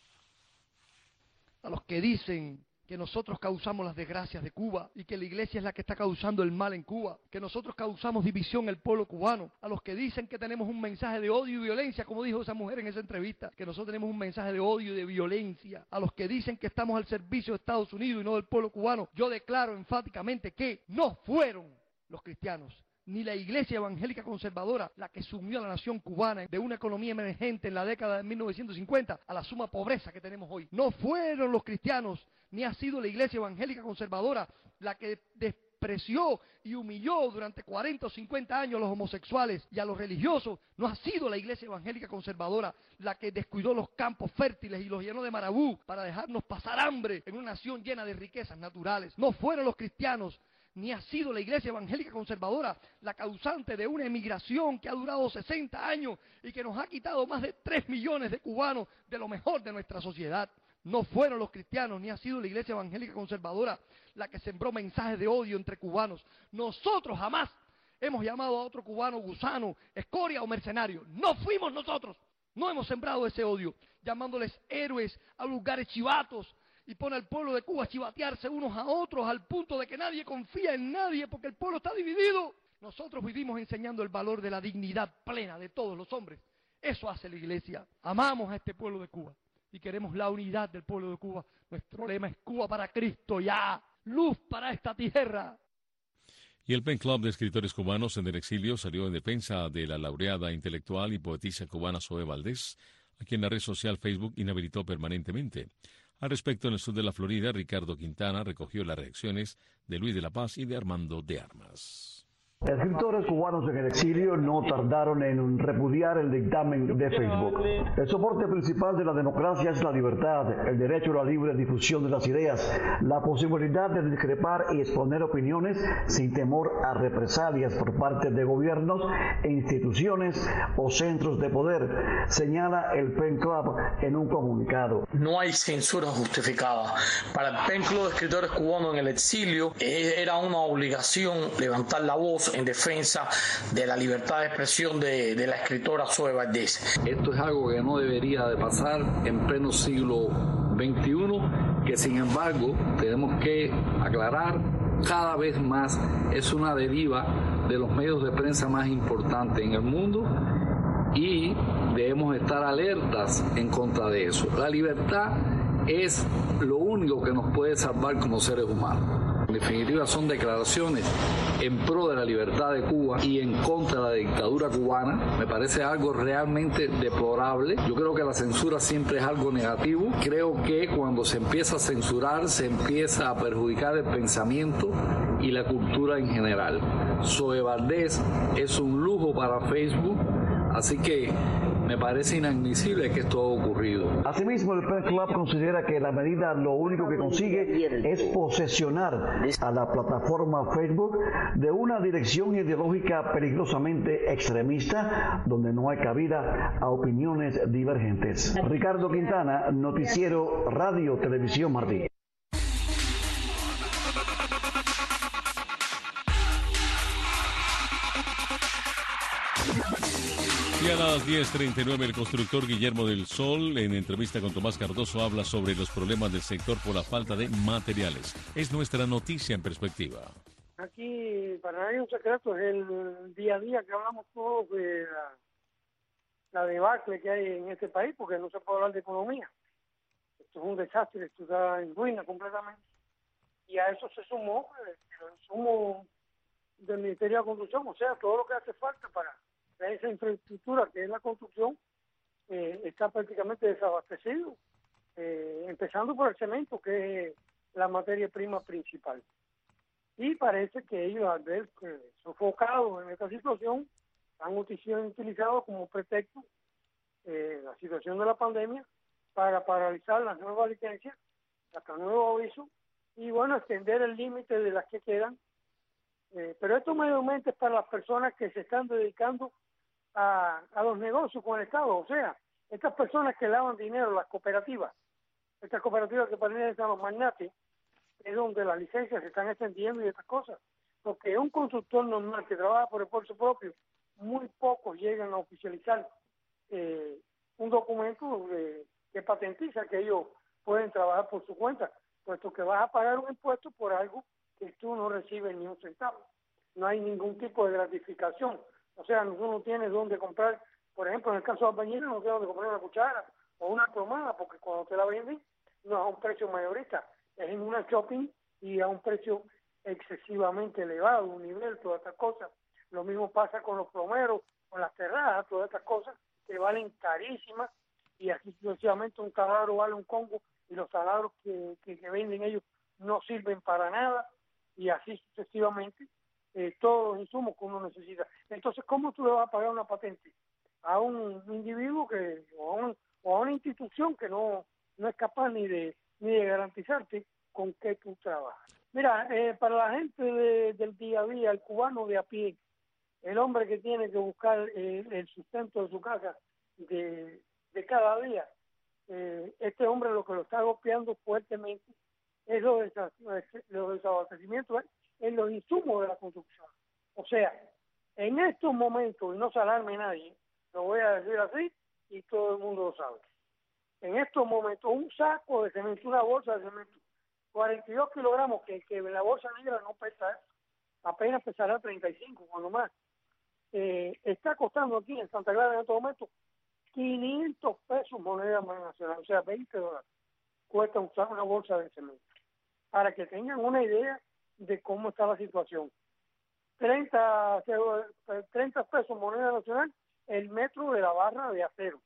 A los que dicen que nosotros causamos las desgracias de Cuba y que la Iglesia es la que está causando el mal en Cuba, que nosotros causamos división en el pueblo cubano, a los que dicen que tenemos un mensaje de odio y violencia, como dijo esa mujer en esa entrevista, que nosotros tenemos un mensaje de odio y de violencia, a los que dicen que estamos al servicio de Estados Unidos y no del pueblo cubano, yo declaro enfáticamente que no fueron los cristianos ni la Iglesia Evangélica Conservadora la que sumió a la nación cubana de una economía emergente en la década de mil novecientos cincuenta a la suma pobreza que tenemos hoy. No fueron los cristianos ni ha sido la Iglesia Evangélica Conservadora la que despreció y humilló durante cuarenta o cincuenta años a los homosexuales y a los religiosos. No ha sido la Iglesia Evangélica Conservadora la que descuidó los campos fértiles y los llenó de marabú para dejarnos pasar hambre en una nación llena de riquezas naturales. No fueron los cristianos ni ha sido la Iglesia Evangélica Conservadora la causante de una emigración que ha durado sesenta años y que nos ha quitado más de tres millones de cubanos de lo mejor de nuestra sociedad. No fueron los cristianos ni ha sido la Iglesia Evangélica Conservadora la que sembró mensajes de odio entre cubanos. Nosotros jamás hemos llamado a otro cubano gusano, escoria o mercenario. No fuimos nosotros. No hemos sembrado ese odio, llamándoles héroes a lugares chivatos, y pone al pueblo de Cuba a chivatearse unos a otros al punto de que nadie confía en nadie porque el pueblo está dividido. Nosotros vivimos enseñando el valor de la dignidad plena de todos los hombres. Eso hace la Iglesia. Amamos a este pueblo de Cuba y queremos la unidad del pueblo de Cuba. Nuestro lema es Cuba para Cristo ya, luz para esta tierra. Y el Pen Club de Escritores Cubanos en el Exilio salió en defensa de la laureada intelectual y poetisa cubana Zoe Valdés, a quien la red social Facebook inhabilitó permanentemente. Al respecto, en el sur de la Florida, Ricardo Quintana recogió las reacciones de Luis de la Paz y de Armando de Armas. Escritores cubanos en el exilio no tardaron en repudiar el dictamen de Facebook. El soporte principal de la democracia es la libertad, el derecho a la libre difusión de las ideas, la posibilidad de discrepar y exponer opiniones sin temor a represalias por parte de gobiernos e instituciones o centros de poder, señala el Pen Club en un comunicado. No hay censura justificada. Para el Pen Club de Escritores Cubanos en el exilio era una obligación levantar la voz en defensa de la libertad de expresión de, de la escritora Zoe Valdés. Esto es algo que no debería de pasar en pleno siglo veintiuno, que sin embargo tenemos que aclarar cada vez más es una deriva de los medios de prensa más importantes en el mundo y debemos estar alertas en contra de eso. La libertad es lo único que nos puede salvar como seres humanos. En definitiva, son declaraciones en pro de la libertad de Cuba y en contra de la dictadura cubana. Me parece algo realmente deplorable. Yo creo que la censura siempre es algo negativo. Creo que cuando se empieza a censurar, se empieza a perjudicar el pensamiento y la cultura en general. Zoe Valdés es un lujo para Facebook, así que me parece inadmisible que esto haya ocurrido. Asimismo, el Pen Club considera que la medida lo único que consigue es posesionar a la plataforma Facebook de una dirección ideológica peligrosamente extremista, donde no hay cabida a opiniones divergentes. Ricardo Quintana, Noticiero Radio Televisión Martí. Y a las diez treinta y nueve el constructor Guillermo del Sol, en entrevista con Tomás Cardoso, habla sobre los problemas del sector por la falta de materiales. Es nuestra noticia en perspectiva. Aquí, para nadie un secreto, es el día a día que hablamos todos de la, la debacle que hay en este país, porque no se puede hablar de economía. Esto es un desastre, esto está en ruina completamente. Y a eso se sumó el insumo del Ministerio de Construcción, o sea, todo lo que hace falta para esa infraestructura que es la construcción eh, está prácticamente desabastecido, eh, empezando por el cemento, que es la materia prima principal. Y parece que ellos, al ver que sofocados en esta situación, han utilizado como pretexto eh, la situación de la pandemia para paralizar las nuevas licencias, hasta nuevo aviso, y bueno, extender el límite de las que quedan. Eh, pero esto mayormente es para las personas que se están dedicando a, a los negocios con el Estado, o sea, estas personas que lavan dinero, las cooperativas, estas cooperativas que pertenecen a los magnates, es donde las licencias se están extendiendo y estas cosas, porque un constructor normal que trabaja por esfuerzo propio, muy pocos llegan a oficializar eh, un documento de, que patentiza que ellos pueden trabajar por su cuenta, puesto que vas a pagar un impuesto por algo que tú no recibes ni un centavo. No hay ningún tipo de gratificación. O sea, uno no tiene dónde comprar, por ejemplo, en el caso de Albañiles, no tiene dónde comprar una cuchara o una plomada, porque cuando te la venden no es a un precio mayorista, es en una shopping y a un precio excesivamente elevado, un nivel, todas estas cosas. Lo mismo pasa con los plomeros, con las terrazas, todas estas cosas que valen carísimas, y así sucesivamente un taladro vale un congo y los taladros que, que, que venden ellos no sirven para nada, y así sucesivamente eh, todos los insumos que uno necesita. Entonces, ¿cómo tú le vas a pagar una patente a un individuo que o a, un, o a una institución que no, no es capaz ni de ni de garantizarte con qué tú trabajas? Mira, eh, para la gente de, del día a día, el cubano de a pie, el hombre que tiene que buscar eh, el sustento de su casa de, de cada día, eh, este hombre lo que lo está golpeando fuertemente es los, desa- los desabastecimientos en los insumos de la construcción. O sea, en estos momentos, y no se alarme nadie, lo voy a decir así y todo el mundo lo sabe, en estos momentos un saco de cemento, una bolsa de cemento, cuarenta y dos kilogramos, que, que la bolsa negra no pesa, apenas pesará treinta y cinco, cuando más, eh, está costando aquí en Santa Clara en estos momentos quinientos pesos moneda nacional, o sea, veinte dólares cuesta usar una bolsa de cemento, para que tengan una idea de cómo está la situación. treinta, treinta pesos moneda nacional el metro de la barra de acero,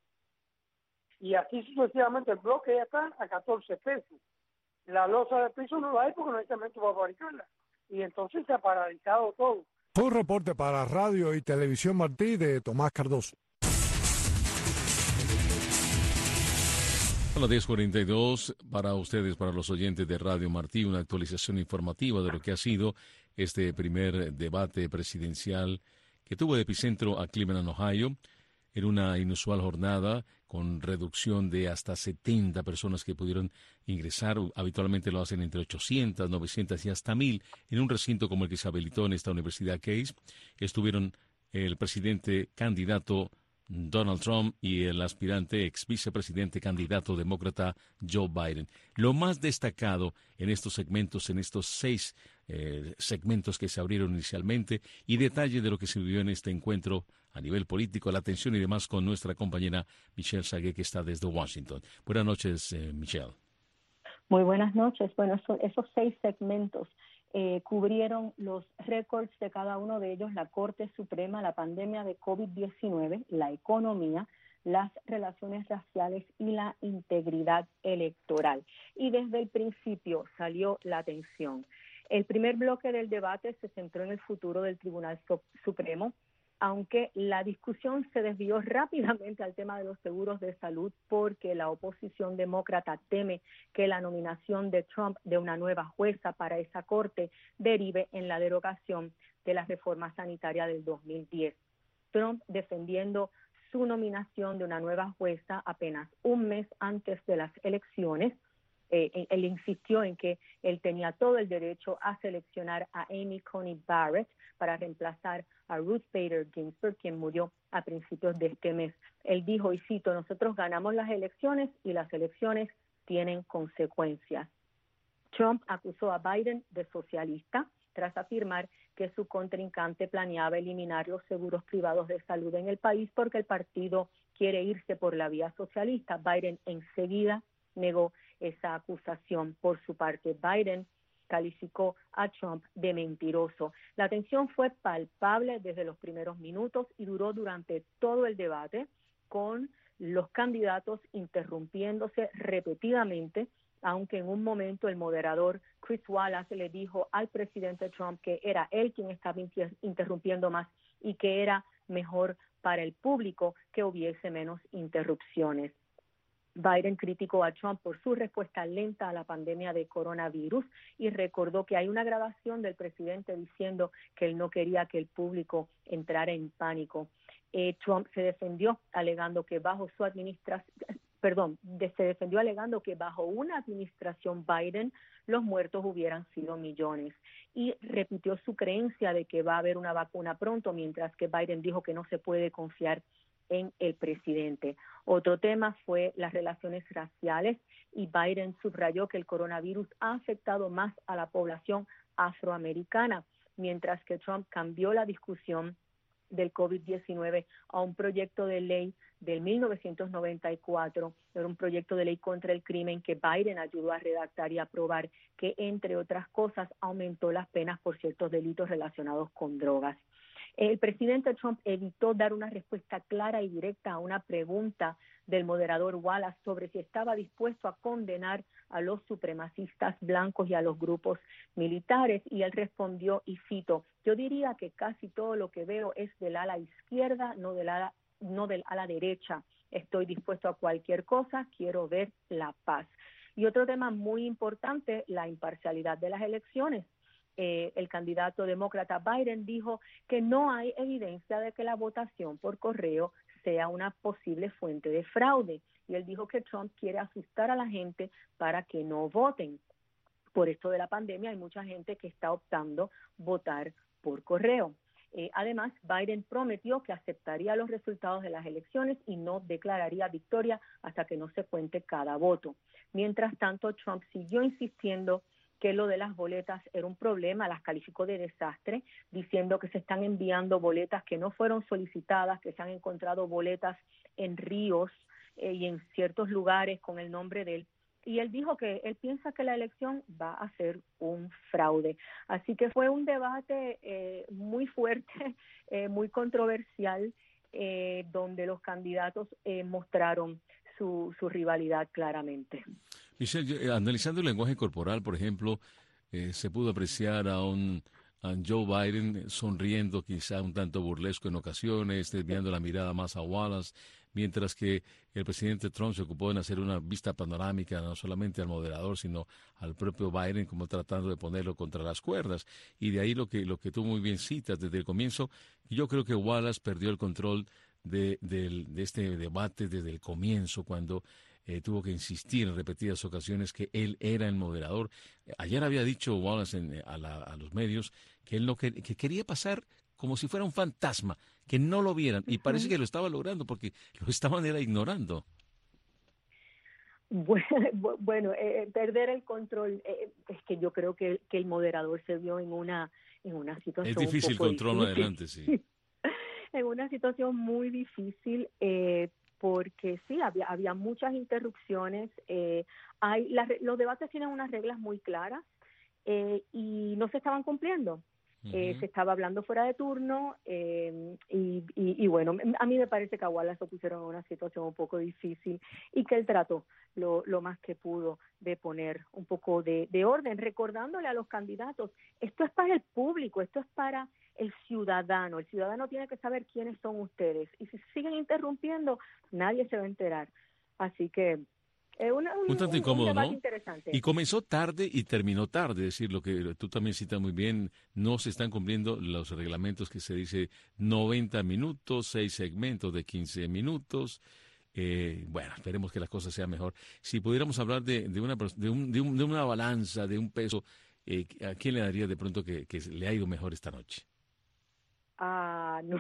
y así sucesivamente. El bloque ya está a catorce pesos. La losa de piso no la hay porque no hay cemento para fabricarla, y entonces se ha paralizado todo. Fue un reporte para Radio y Televisión Martí de Tomás Cardoso. A las diez cuarenta y dos, para ustedes, para los oyentes de Radio Martí, una actualización informativa de lo que ha sido este primer debate presidencial que tuvo de epicentro a Cleveland, Ohio, en una inusual jornada con reducción de hasta setenta personas que pudieron ingresar. Habitualmente lo hacen entre ochocientas, novecientas y hasta mil en un recinto como el que se habilitó en esta Universidad Case. Estuvieron el presidente candidato Donald Trump y el aspirante ex vicepresidente candidato demócrata Joe Biden. Lo más destacado en estos segmentos, en estos seis eh, segmentos que se abrieron inicialmente, y detalle de lo que se vivió en este encuentro a nivel político, la atención y demás con nuestra compañera Michelle Sagué, que está desde Washington. Buenas noches, eh, Michelle. Muy buenas noches. Bueno, so, esos seis segmentos Eh, cubrieron los récords de cada uno de ellos: la Corte Suprema, la pandemia de COVID diecinueve, la economía, las relaciones raciales y la integridad electoral. Y desde el principio salió la atención. El primer bloque del debate se centró en el futuro del Tribunal Supremo, aunque la discusión se desvió rápidamente al tema de los seguros de salud, porque la oposición demócrata teme que la nominación de Trump de una nueva jueza para esa corte derive en la derogación de la reforma sanitaria del dos mil diez. Trump, defendiendo su nominación de una nueva jueza apenas un mes antes de las elecciones, Eh, él insistió en que él tenía todo el derecho a seleccionar a Amy Coney Barrett para reemplazar a Ruth Bader Ginsburg, quien murió a principios de este mes. Él dijo, y cito, "Nosotros ganamos las elecciones y las elecciones tienen consecuencias". Trump acusó a Biden de socialista tras afirmar que su contrincante planeaba eliminar los seguros privados de salud en el país porque el partido quiere irse por la vía socialista. Biden enseguida negó esa acusación. Por su parte, Biden calificó a Trump de mentiroso. La tensión fue palpable desde los primeros minutos y duró durante todo el debate, con los candidatos interrumpiéndose repetidamente aunque en un momento el moderador Chris Wallace le dijo al presidente Trump que era él quien estaba inter- interrumpiendo más y que era mejor para el público que hubiese menos interrupciones. Biden criticó a Trump por su respuesta lenta a la pandemia de coronavirus y recordó que hay una grabación del presidente diciendo que él no quería que el público entrara en pánico. Eh, Trump se defendió alegando que bajo su administración, perdón, de, se defendió alegando que bajo una administración Biden los muertos hubieran sido millones y repitió su creencia de que va a haber una vacuna pronto, mientras que Biden dijo que no se puede confiar en el presidente. Otro tema fue las relaciones raciales y Biden subrayó que el coronavirus ha afectado más a la población afroamericana, mientras que Trump cambió la discusión del COVID diecinueve a un proyecto de ley del mil novecientos noventa y cuatro, era un proyecto de ley contra el crimen que Biden ayudó a redactar y aprobar, que entre otras cosas aumentó las penas por ciertos delitos relacionados con drogas. El presidente Trump evitó dar una respuesta clara y directa a una pregunta del moderador Wallace sobre si estaba dispuesto a condenar a los supremacistas blancos y a los grupos militares, y él respondió, y cito, yo diría que casi todo lo que veo es del ala izquierda, no del ala, no del ala derecha. Estoy dispuesto a cualquier cosa, quiero ver la paz. Y otro tema muy importante, la imparcialidad de las elecciones. Eh, el candidato demócrata Biden dijo que no hay evidencia de que la votación por correo sea una posible fuente de fraude. Y él dijo que Trump quiere asustar a la gente para que no voten. Por esto de la pandemia hay mucha gente que está optando votar por correo. Eh, además, Biden prometió que aceptaría los resultados de las elecciones y no declararía victoria hasta que no se cuente cada voto. Mientras tanto, Trump siguió insistiendo que lo de las boletas era un problema, las calificó de desastre, diciendo que se están enviando boletas que no fueron solicitadas, que se han encontrado boletas en ríos eh, y en ciertos lugares con el nombre de él. Y él dijo que él piensa que la elección va a ser un fraude. Así que fue un debate eh, muy fuerte, eh, muy controversial, eh, donde los candidatos eh, mostraron su, su rivalidad claramente. Michelle, analizando el lenguaje corporal, por ejemplo, eh, se pudo apreciar a un a Joe Biden sonriendo, quizá un tanto burlesco en ocasiones, desviando la mirada más a Wallace, mientras que el presidente Trump se ocupó en hacer una vista panorámica no solamente al moderador, sino al propio Biden, como tratando de ponerlo contra las cuerdas. Y de ahí lo que, lo que tú muy bien citas desde el comienzo, yo creo que Wallace perdió el control de, de, de este debate desde el comienzo, cuando Eh, tuvo que insistir en repetidas ocasiones que él era el moderador. Ayer había dicho Wallace en, a, la, a los medios que él no que, que quería pasar como si fuera un fantasma, que no lo vieran, y parece que lo estaba logrando porque lo estaban era ignorando. Bueno, bueno eh, perder el control, eh, es que yo creo que, que el moderador se vio en una en una situación es difícil un poco control difícil. adelante, sí. En una situación muy difícil, eh, porque sí, había, había muchas interrupciones. Eh, hay la, los debates tienen unas reglas muy claras eh, y no se estaban cumpliendo. Uh-huh. Eh, se estaba hablando fuera de turno eh, y, y, y bueno, a mí me parece que a Wallace lo pusieron en una situación un poco difícil y que él trató lo, lo más que pudo de poner un poco de, de orden, recordándole a los candidatos, esto es para el público, esto es para el ciudadano, el ciudadano tiene que saber quiénes son ustedes, y si siguen interrumpiendo, nadie se va a enterar. Así que es una, un, un tanto un, incómodo, un debate ¿no? interesante. Y comenzó tarde y terminó tarde, es decir, lo que tú también citas muy bien, no se están cumpliendo los reglamentos que se dice noventa minutos, seis segmentos de quince minutos. Eh, bueno, esperemos que las cosas sean mejor. Si pudiéramos hablar de, de, una, de, un, de, un, de una balanza, de un peso, eh, ¿a quién le daría de pronto que, que le ha ido mejor esta noche? Ah, no.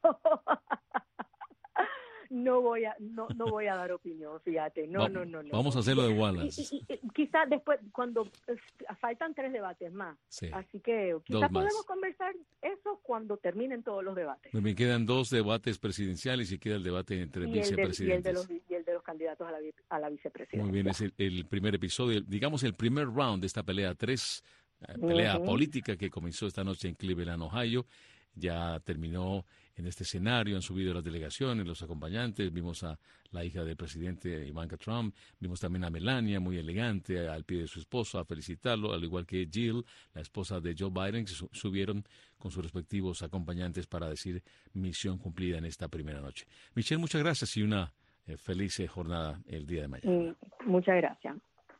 No voy a no no voy a dar opinión, fíjate. No, Va, no, no, no. Vamos a hacerlo de Wallace. Y, y, y, quizás después, cuando eh, faltan tres debates más. Sí. Así que quizás podemos conversar eso cuando terminen todos los debates. Me quedan dos debates presidenciales y queda el debate entre y vicepresidentes. El de, y, el de los, y el de los candidatos a la, a la vicepresidencia. Muy bien, es el, el primer episodio, digamos el primer round de esta pelea, tres, pelea uh-huh. política que comenzó esta noche en Cleveland, Ohio. Ya terminó en este escenario. Han subido las delegaciones, los acompañantes. Vimos a la hija del presidente Ivanka Trump. Vimos también a Melania, muy elegante, al pie de su esposo, a felicitarlo, al igual que Jill, la esposa de Joe Biden, que su- subieron con sus respectivos acompañantes para decir misión cumplida en esta primera noche. Michelle, muchas gracias y una eh, feliz eh, jornada el día de mañana. Mm, muchas gracias.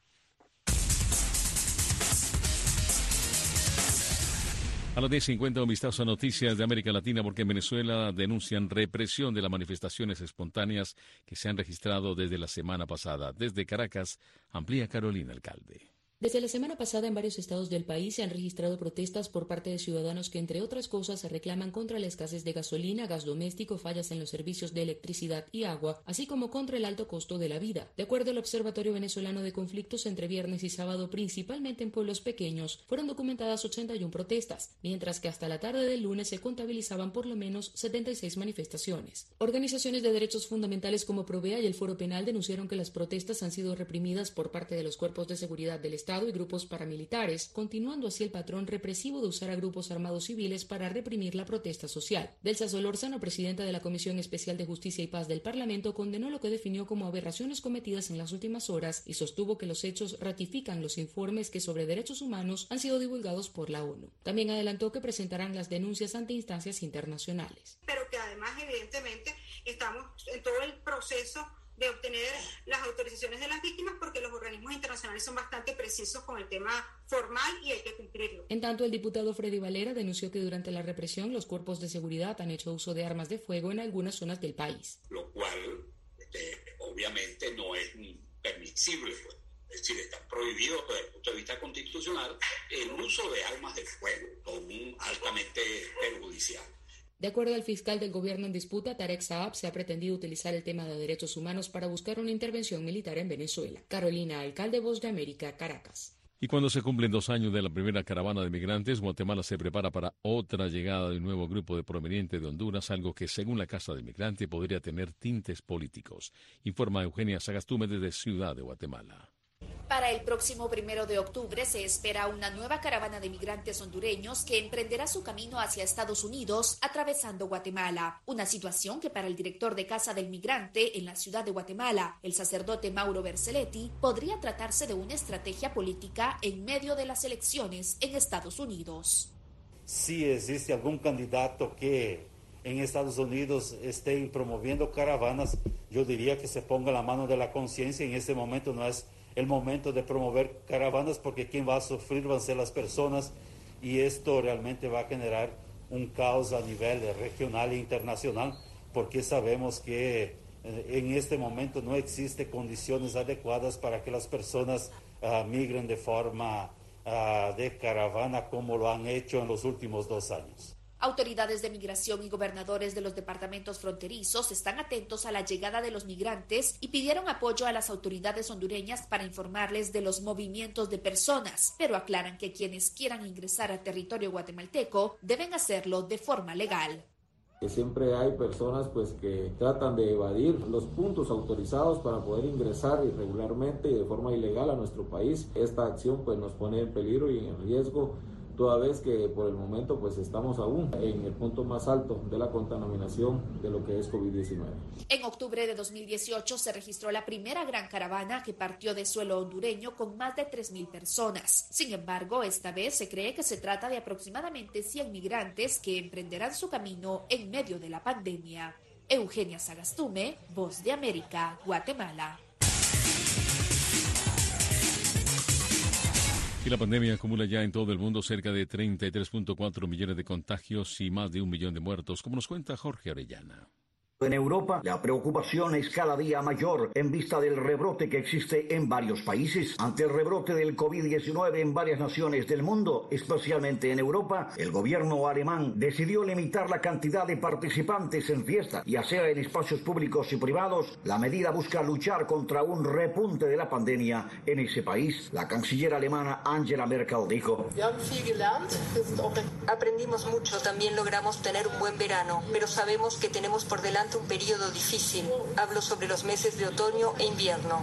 A las diez cincuenta, un vistazo a noticias de América Latina, porque en Venezuela denuncian represión de las manifestaciones espontáneas que se han registrado desde la semana pasada. Desde Caracas, amplía Carolina Alcalde. Desde la semana pasada, en varios estados del país se han registrado protestas por parte de ciudadanos que, entre otras cosas, se reclaman contra la escasez de gasolina, gas doméstico, fallas en los servicios de electricidad y agua, así como contra el alto costo de la vida. De acuerdo al Observatorio Venezolano de Conflictos, entre viernes y sábado, principalmente en pueblos pequeños, fueron documentadas ochenta y una protestas, mientras que hasta la tarde del lunes se contabilizaban por lo menos setenta y seis manifestaciones. Organizaciones de derechos fundamentales como Provea y el Foro Penal denunciaron que las protestas han sido reprimidas por parte de los cuerpos de seguridad del Estado y grupos paramilitares, continuando así el patrón represivo de usar a grupos armados civiles para reprimir la protesta social. Delsa Solórzano, presidenta de la Comisión Especial de Justicia y Paz del Parlamento, condenó lo que definió como aberraciones cometidas en las últimas horas y sostuvo que los hechos ratifican los informes que sobre derechos humanos han sido divulgados por la ONU. También adelantó que presentarán las denuncias ante instancias internacionales. Pero que además, evidentemente, estamos en todo el proceso de obtener las autorizaciones de las víctimas, porque los organismos internacionales son bastante precisos con el tema formal y hay que cumplirlo. En tanto, el diputado Freddy Valera denunció que durante la represión los cuerpos de seguridad han hecho uso de armas de fuego en algunas zonas del país. Lo cual, este, obviamente, no es permisible, pues. Es decir, está prohibido desde el punto de vista constitucional el uso de armas de fuego, común altamente perjudicial. De acuerdo al fiscal del gobierno en disputa, Tarek Saab, se ha pretendido utilizar el tema de derechos humanos para buscar una intervención militar en Venezuela. Carolina Alcalde, Voz de América, Caracas. Y cuando se cumplen dos años de la primera caravana de migrantes, Guatemala se prepara para otra llegada de un nuevo grupo de provenientes de Honduras, algo que, según la Casa del Migrante, podría tener tintes políticos. Informa Eugenia Sagastume desde Ciudad de Guatemala. Para el próximo primero de octubre se espera una nueva caravana de migrantes hondureños que emprenderá su camino hacia Estados Unidos, atravesando Guatemala. Una situación que para el director de Casa del Migrante en la ciudad de Guatemala, el sacerdote Mauro Berceletti, podría tratarse de una estrategia política en medio de las elecciones en Estados Unidos. Si existe algún candidato que en Estados Unidos esté promoviendo caravanas, yo diría que se ponga la mano de la conciencia. En este momento no es el momento de promover caravanas, porque quien va a sufrir van a ser las personas, y esto realmente va a generar un caos a nivel regional e internacional, porque sabemos que en este momento no existen condiciones adecuadas para que las personas uh, migren de forma uh, de caravana como lo han hecho en los últimos dos años. Autoridades de migración y gobernadores de los departamentos fronterizos están atentos a la llegada de los migrantes y pidieron apoyo a las autoridades hondureñas para informarles de los movimientos de personas, pero aclaran que quienes quieran ingresar al territorio guatemalteco deben hacerlo de forma legal. Que siempre hay personas pues que tratan de evadir los puntos autorizados para poder ingresar irregularmente y de forma ilegal a nuestro país. Esta acción pues nos pone en peligro y en riesgo, toda vez que por el momento pues estamos aún en el punto más alto de la contaminación de lo que es COVID diecinueve. En octubre de dos mil dieciocho se registró la primera gran caravana que partió de suelo hondureño con más de tres mil personas. Sin embargo, esta vez se cree que se trata de aproximadamente cien migrantes que emprenderán su camino en medio de la pandemia. Eugenia Sagastume, Voz de América, Guatemala. Y la pandemia acumula ya en todo el mundo cerca de treinta y tres punto cuatro millones de contagios y más de un millón de muertos, como nos cuenta Jorge Orellana. En Europa, la preocupación es cada día mayor en vista del rebrote que existe en varios países. Ante el rebrote del COVID diecinueve en varias naciones del mundo, especialmente en Europa, el gobierno alemán decidió limitar la cantidad de participantes en fiestas, ya sea en espacios públicos y privados. La medida busca luchar contra un repunte de la pandemia en ese país. La canciller alemana Angela Merkel dijo: Aprendimos mucho, también logramos tener un buen verano, pero sabemos que tenemos por delante ante un periodo difícil. Hablo sobre los meses de otoño e invierno.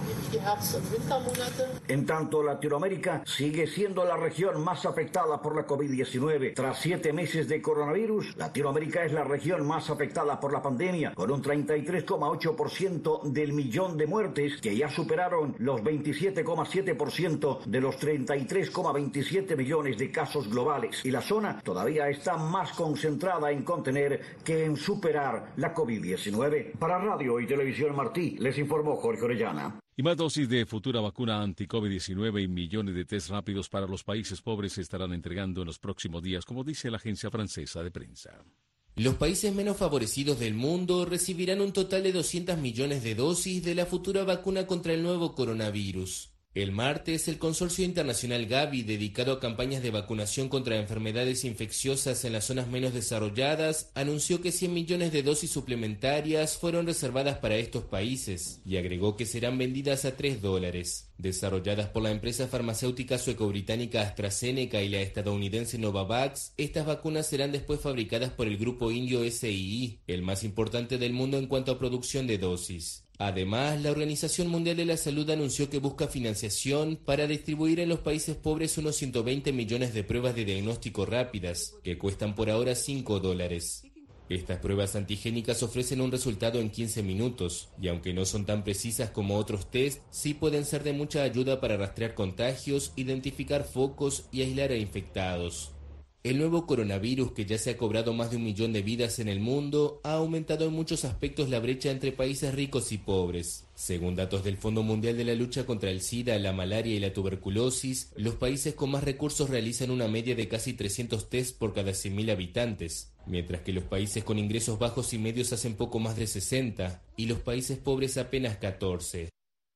En tanto, Latinoamérica sigue siendo la región más afectada por la COVID diecinueve. Tras siete meses de coronavirus, Latinoamérica es la región más afectada por la pandemia, con un treinta y tres coma ocho por ciento del millón de muertes, que ya superaron los veintisiete coma siete por ciento de los treinta y tres coma veintisiete millones de casos globales. Y la zona todavía está más concentrada en contener que en superar la COVID diecinueve. Para Radio y Televisión Martí, les informó Jorge Orellana. Y más dosis de futura vacuna anti-COVID diecinueve y millones de test rápidos para los países pobres se estarán entregando en los próximos días, como dice la agencia francesa de prensa. Los países menos favorecidos del mundo recibirán un total de doscientos millones de dosis de la futura vacuna contra el nuevo coronavirus. El martes, el Consorcio Internacional Gavi, dedicado a campañas de vacunación contra enfermedades infecciosas en las zonas menos desarrolladas, anunció que cien millones de dosis suplementarias fueron reservadas para estos países y agregó que serán vendidas a tres dólares. Desarrolladas por la empresa farmacéutica sueco-británica AstraZeneca y la estadounidense Novavax, estas vacunas serán después fabricadas por el grupo indio S I I, el más importante del mundo en cuanto a producción de dosis. Además, la Organización Mundial de la Salud anunció que busca financiación para distribuir en los países pobres unos ciento veinte millones de pruebas de diagnóstico rápidas, que cuestan por ahora cinco dólares. Estas pruebas antigénicas ofrecen un resultado en quince minutos, y aunque no son tan precisas como otros test, sí pueden ser de mucha ayuda para rastrear contagios, identificar focos y aislar a infectados. El nuevo coronavirus, que ya se ha cobrado más de un millón de vidas en el mundo, ha aumentado en muchos aspectos la brecha entre países ricos y pobres. Según datos del Fondo Mundial de la Lucha contra el SIDA, la malaria y la tuberculosis, los países con más recursos realizan una media de casi trescientos test por cada cien mil habitantes, mientras que los países con ingresos bajos y medios hacen poco más de sesenta, y los países pobres apenas catorce.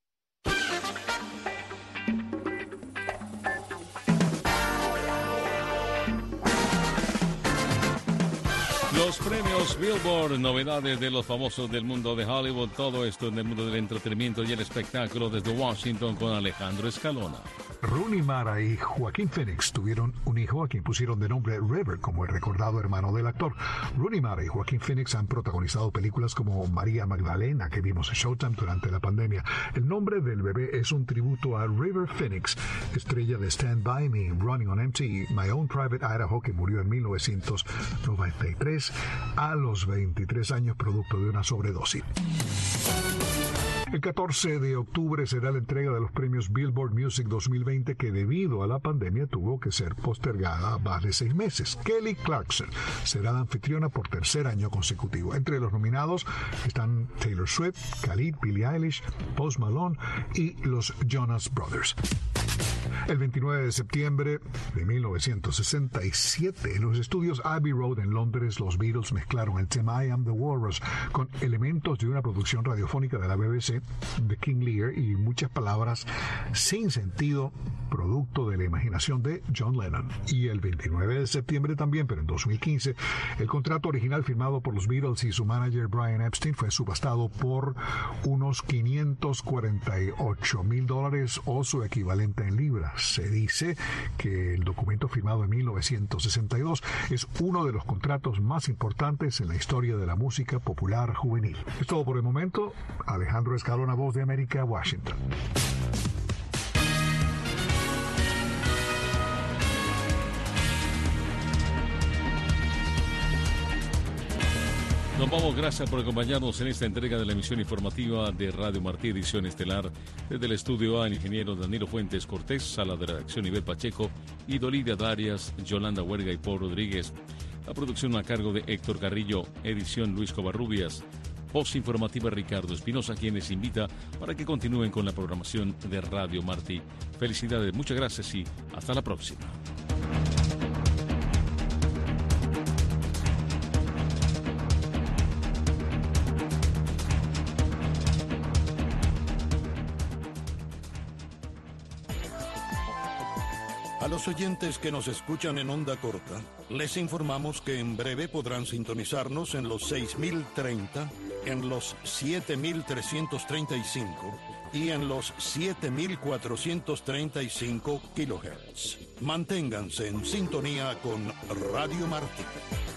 Los premios Billboard, novedades de los famosos del mundo de Hollywood, todo esto en el mundo del entretenimiento y el espectáculo desde Washington con Alejandro Escalona. Rooney Mara y Joaquín Phoenix tuvieron un hijo a quien pusieron de nombre River, como el recordado hermano del actor. Rooney Mara y Joaquín Phoenix han protagonizado películas como María Magdalena, que vimos en Showtime durante la pandemia. El nombre del bebé es un tributo a River Phoenix, estrella de Stand By Me, Running on Empty y My Own Private Idaho, que murió en mil novecientos noventa y tres a los veintitrés años producto de una sobredosis. El catorce de octubre será la entrega de los premios Billboard Music dos mil veinte, que debido a la pandemia tuvo que ser postergada más de seis meses. Kelly Clarkson será la anfitriona por tercer año consecutivo. Entre los nominados están Taylor Swift, Khalid, Billie Eilish, Post Malone y los Jonas Brothers. El veintinueve de septiembre de mil novecientos sesenta y siete, en los estudios Abbey Road en Londres, los Beatles mezclaron el tema I Am the Walrus con elementos de una producción radiofónica de la B B C, de King Lear, y muchas palabras sin sentido, producto de la imaginación de John Lennon. Y el veintinueve de septiembre también, pero en dos mil quince, el contrato original firmado por los Beatles y su manager Brian Epstein fue subastado por unos quinientos cuarenta y ocho mil dólares o su equivalente en libras. Se dice que el documento firmado en mil novecientos sesenta y dos es uno de los contratos más importantes en la historia de la música popular juvenil. Es todo por el momento. Alejandro Escalona, Voz de América, Washington. Nos vamos, gracias por acompañarnos en esta entrega de la emisión informativa de Radio Martí, edición estelar. Desde el estudio A, el ingeniero Danilo Fuentes Cortés, sala de redacción Ibel Pacheco, y Dolidia Darias, Yolanda Huerga y Paul Rodríguez. La producción a cargo de Héctor Carrillo, edición Luis Covarrubias, voz informativa Ricardo Espinosa, quienes invita para que continúen con la programación de Radio Martí. Felicidades, muchas gracias y hasta la próxima. A los oyentes que nos escuchan en onda corta, les informamos que en breve podrán sintonizarnos en los seis mil treinta, en los siete mil trescientos treinta y cinco y en los siete mil cuatrocientos treinta y cinco kilohertz. Manténganse en sintonía con Radio Martí.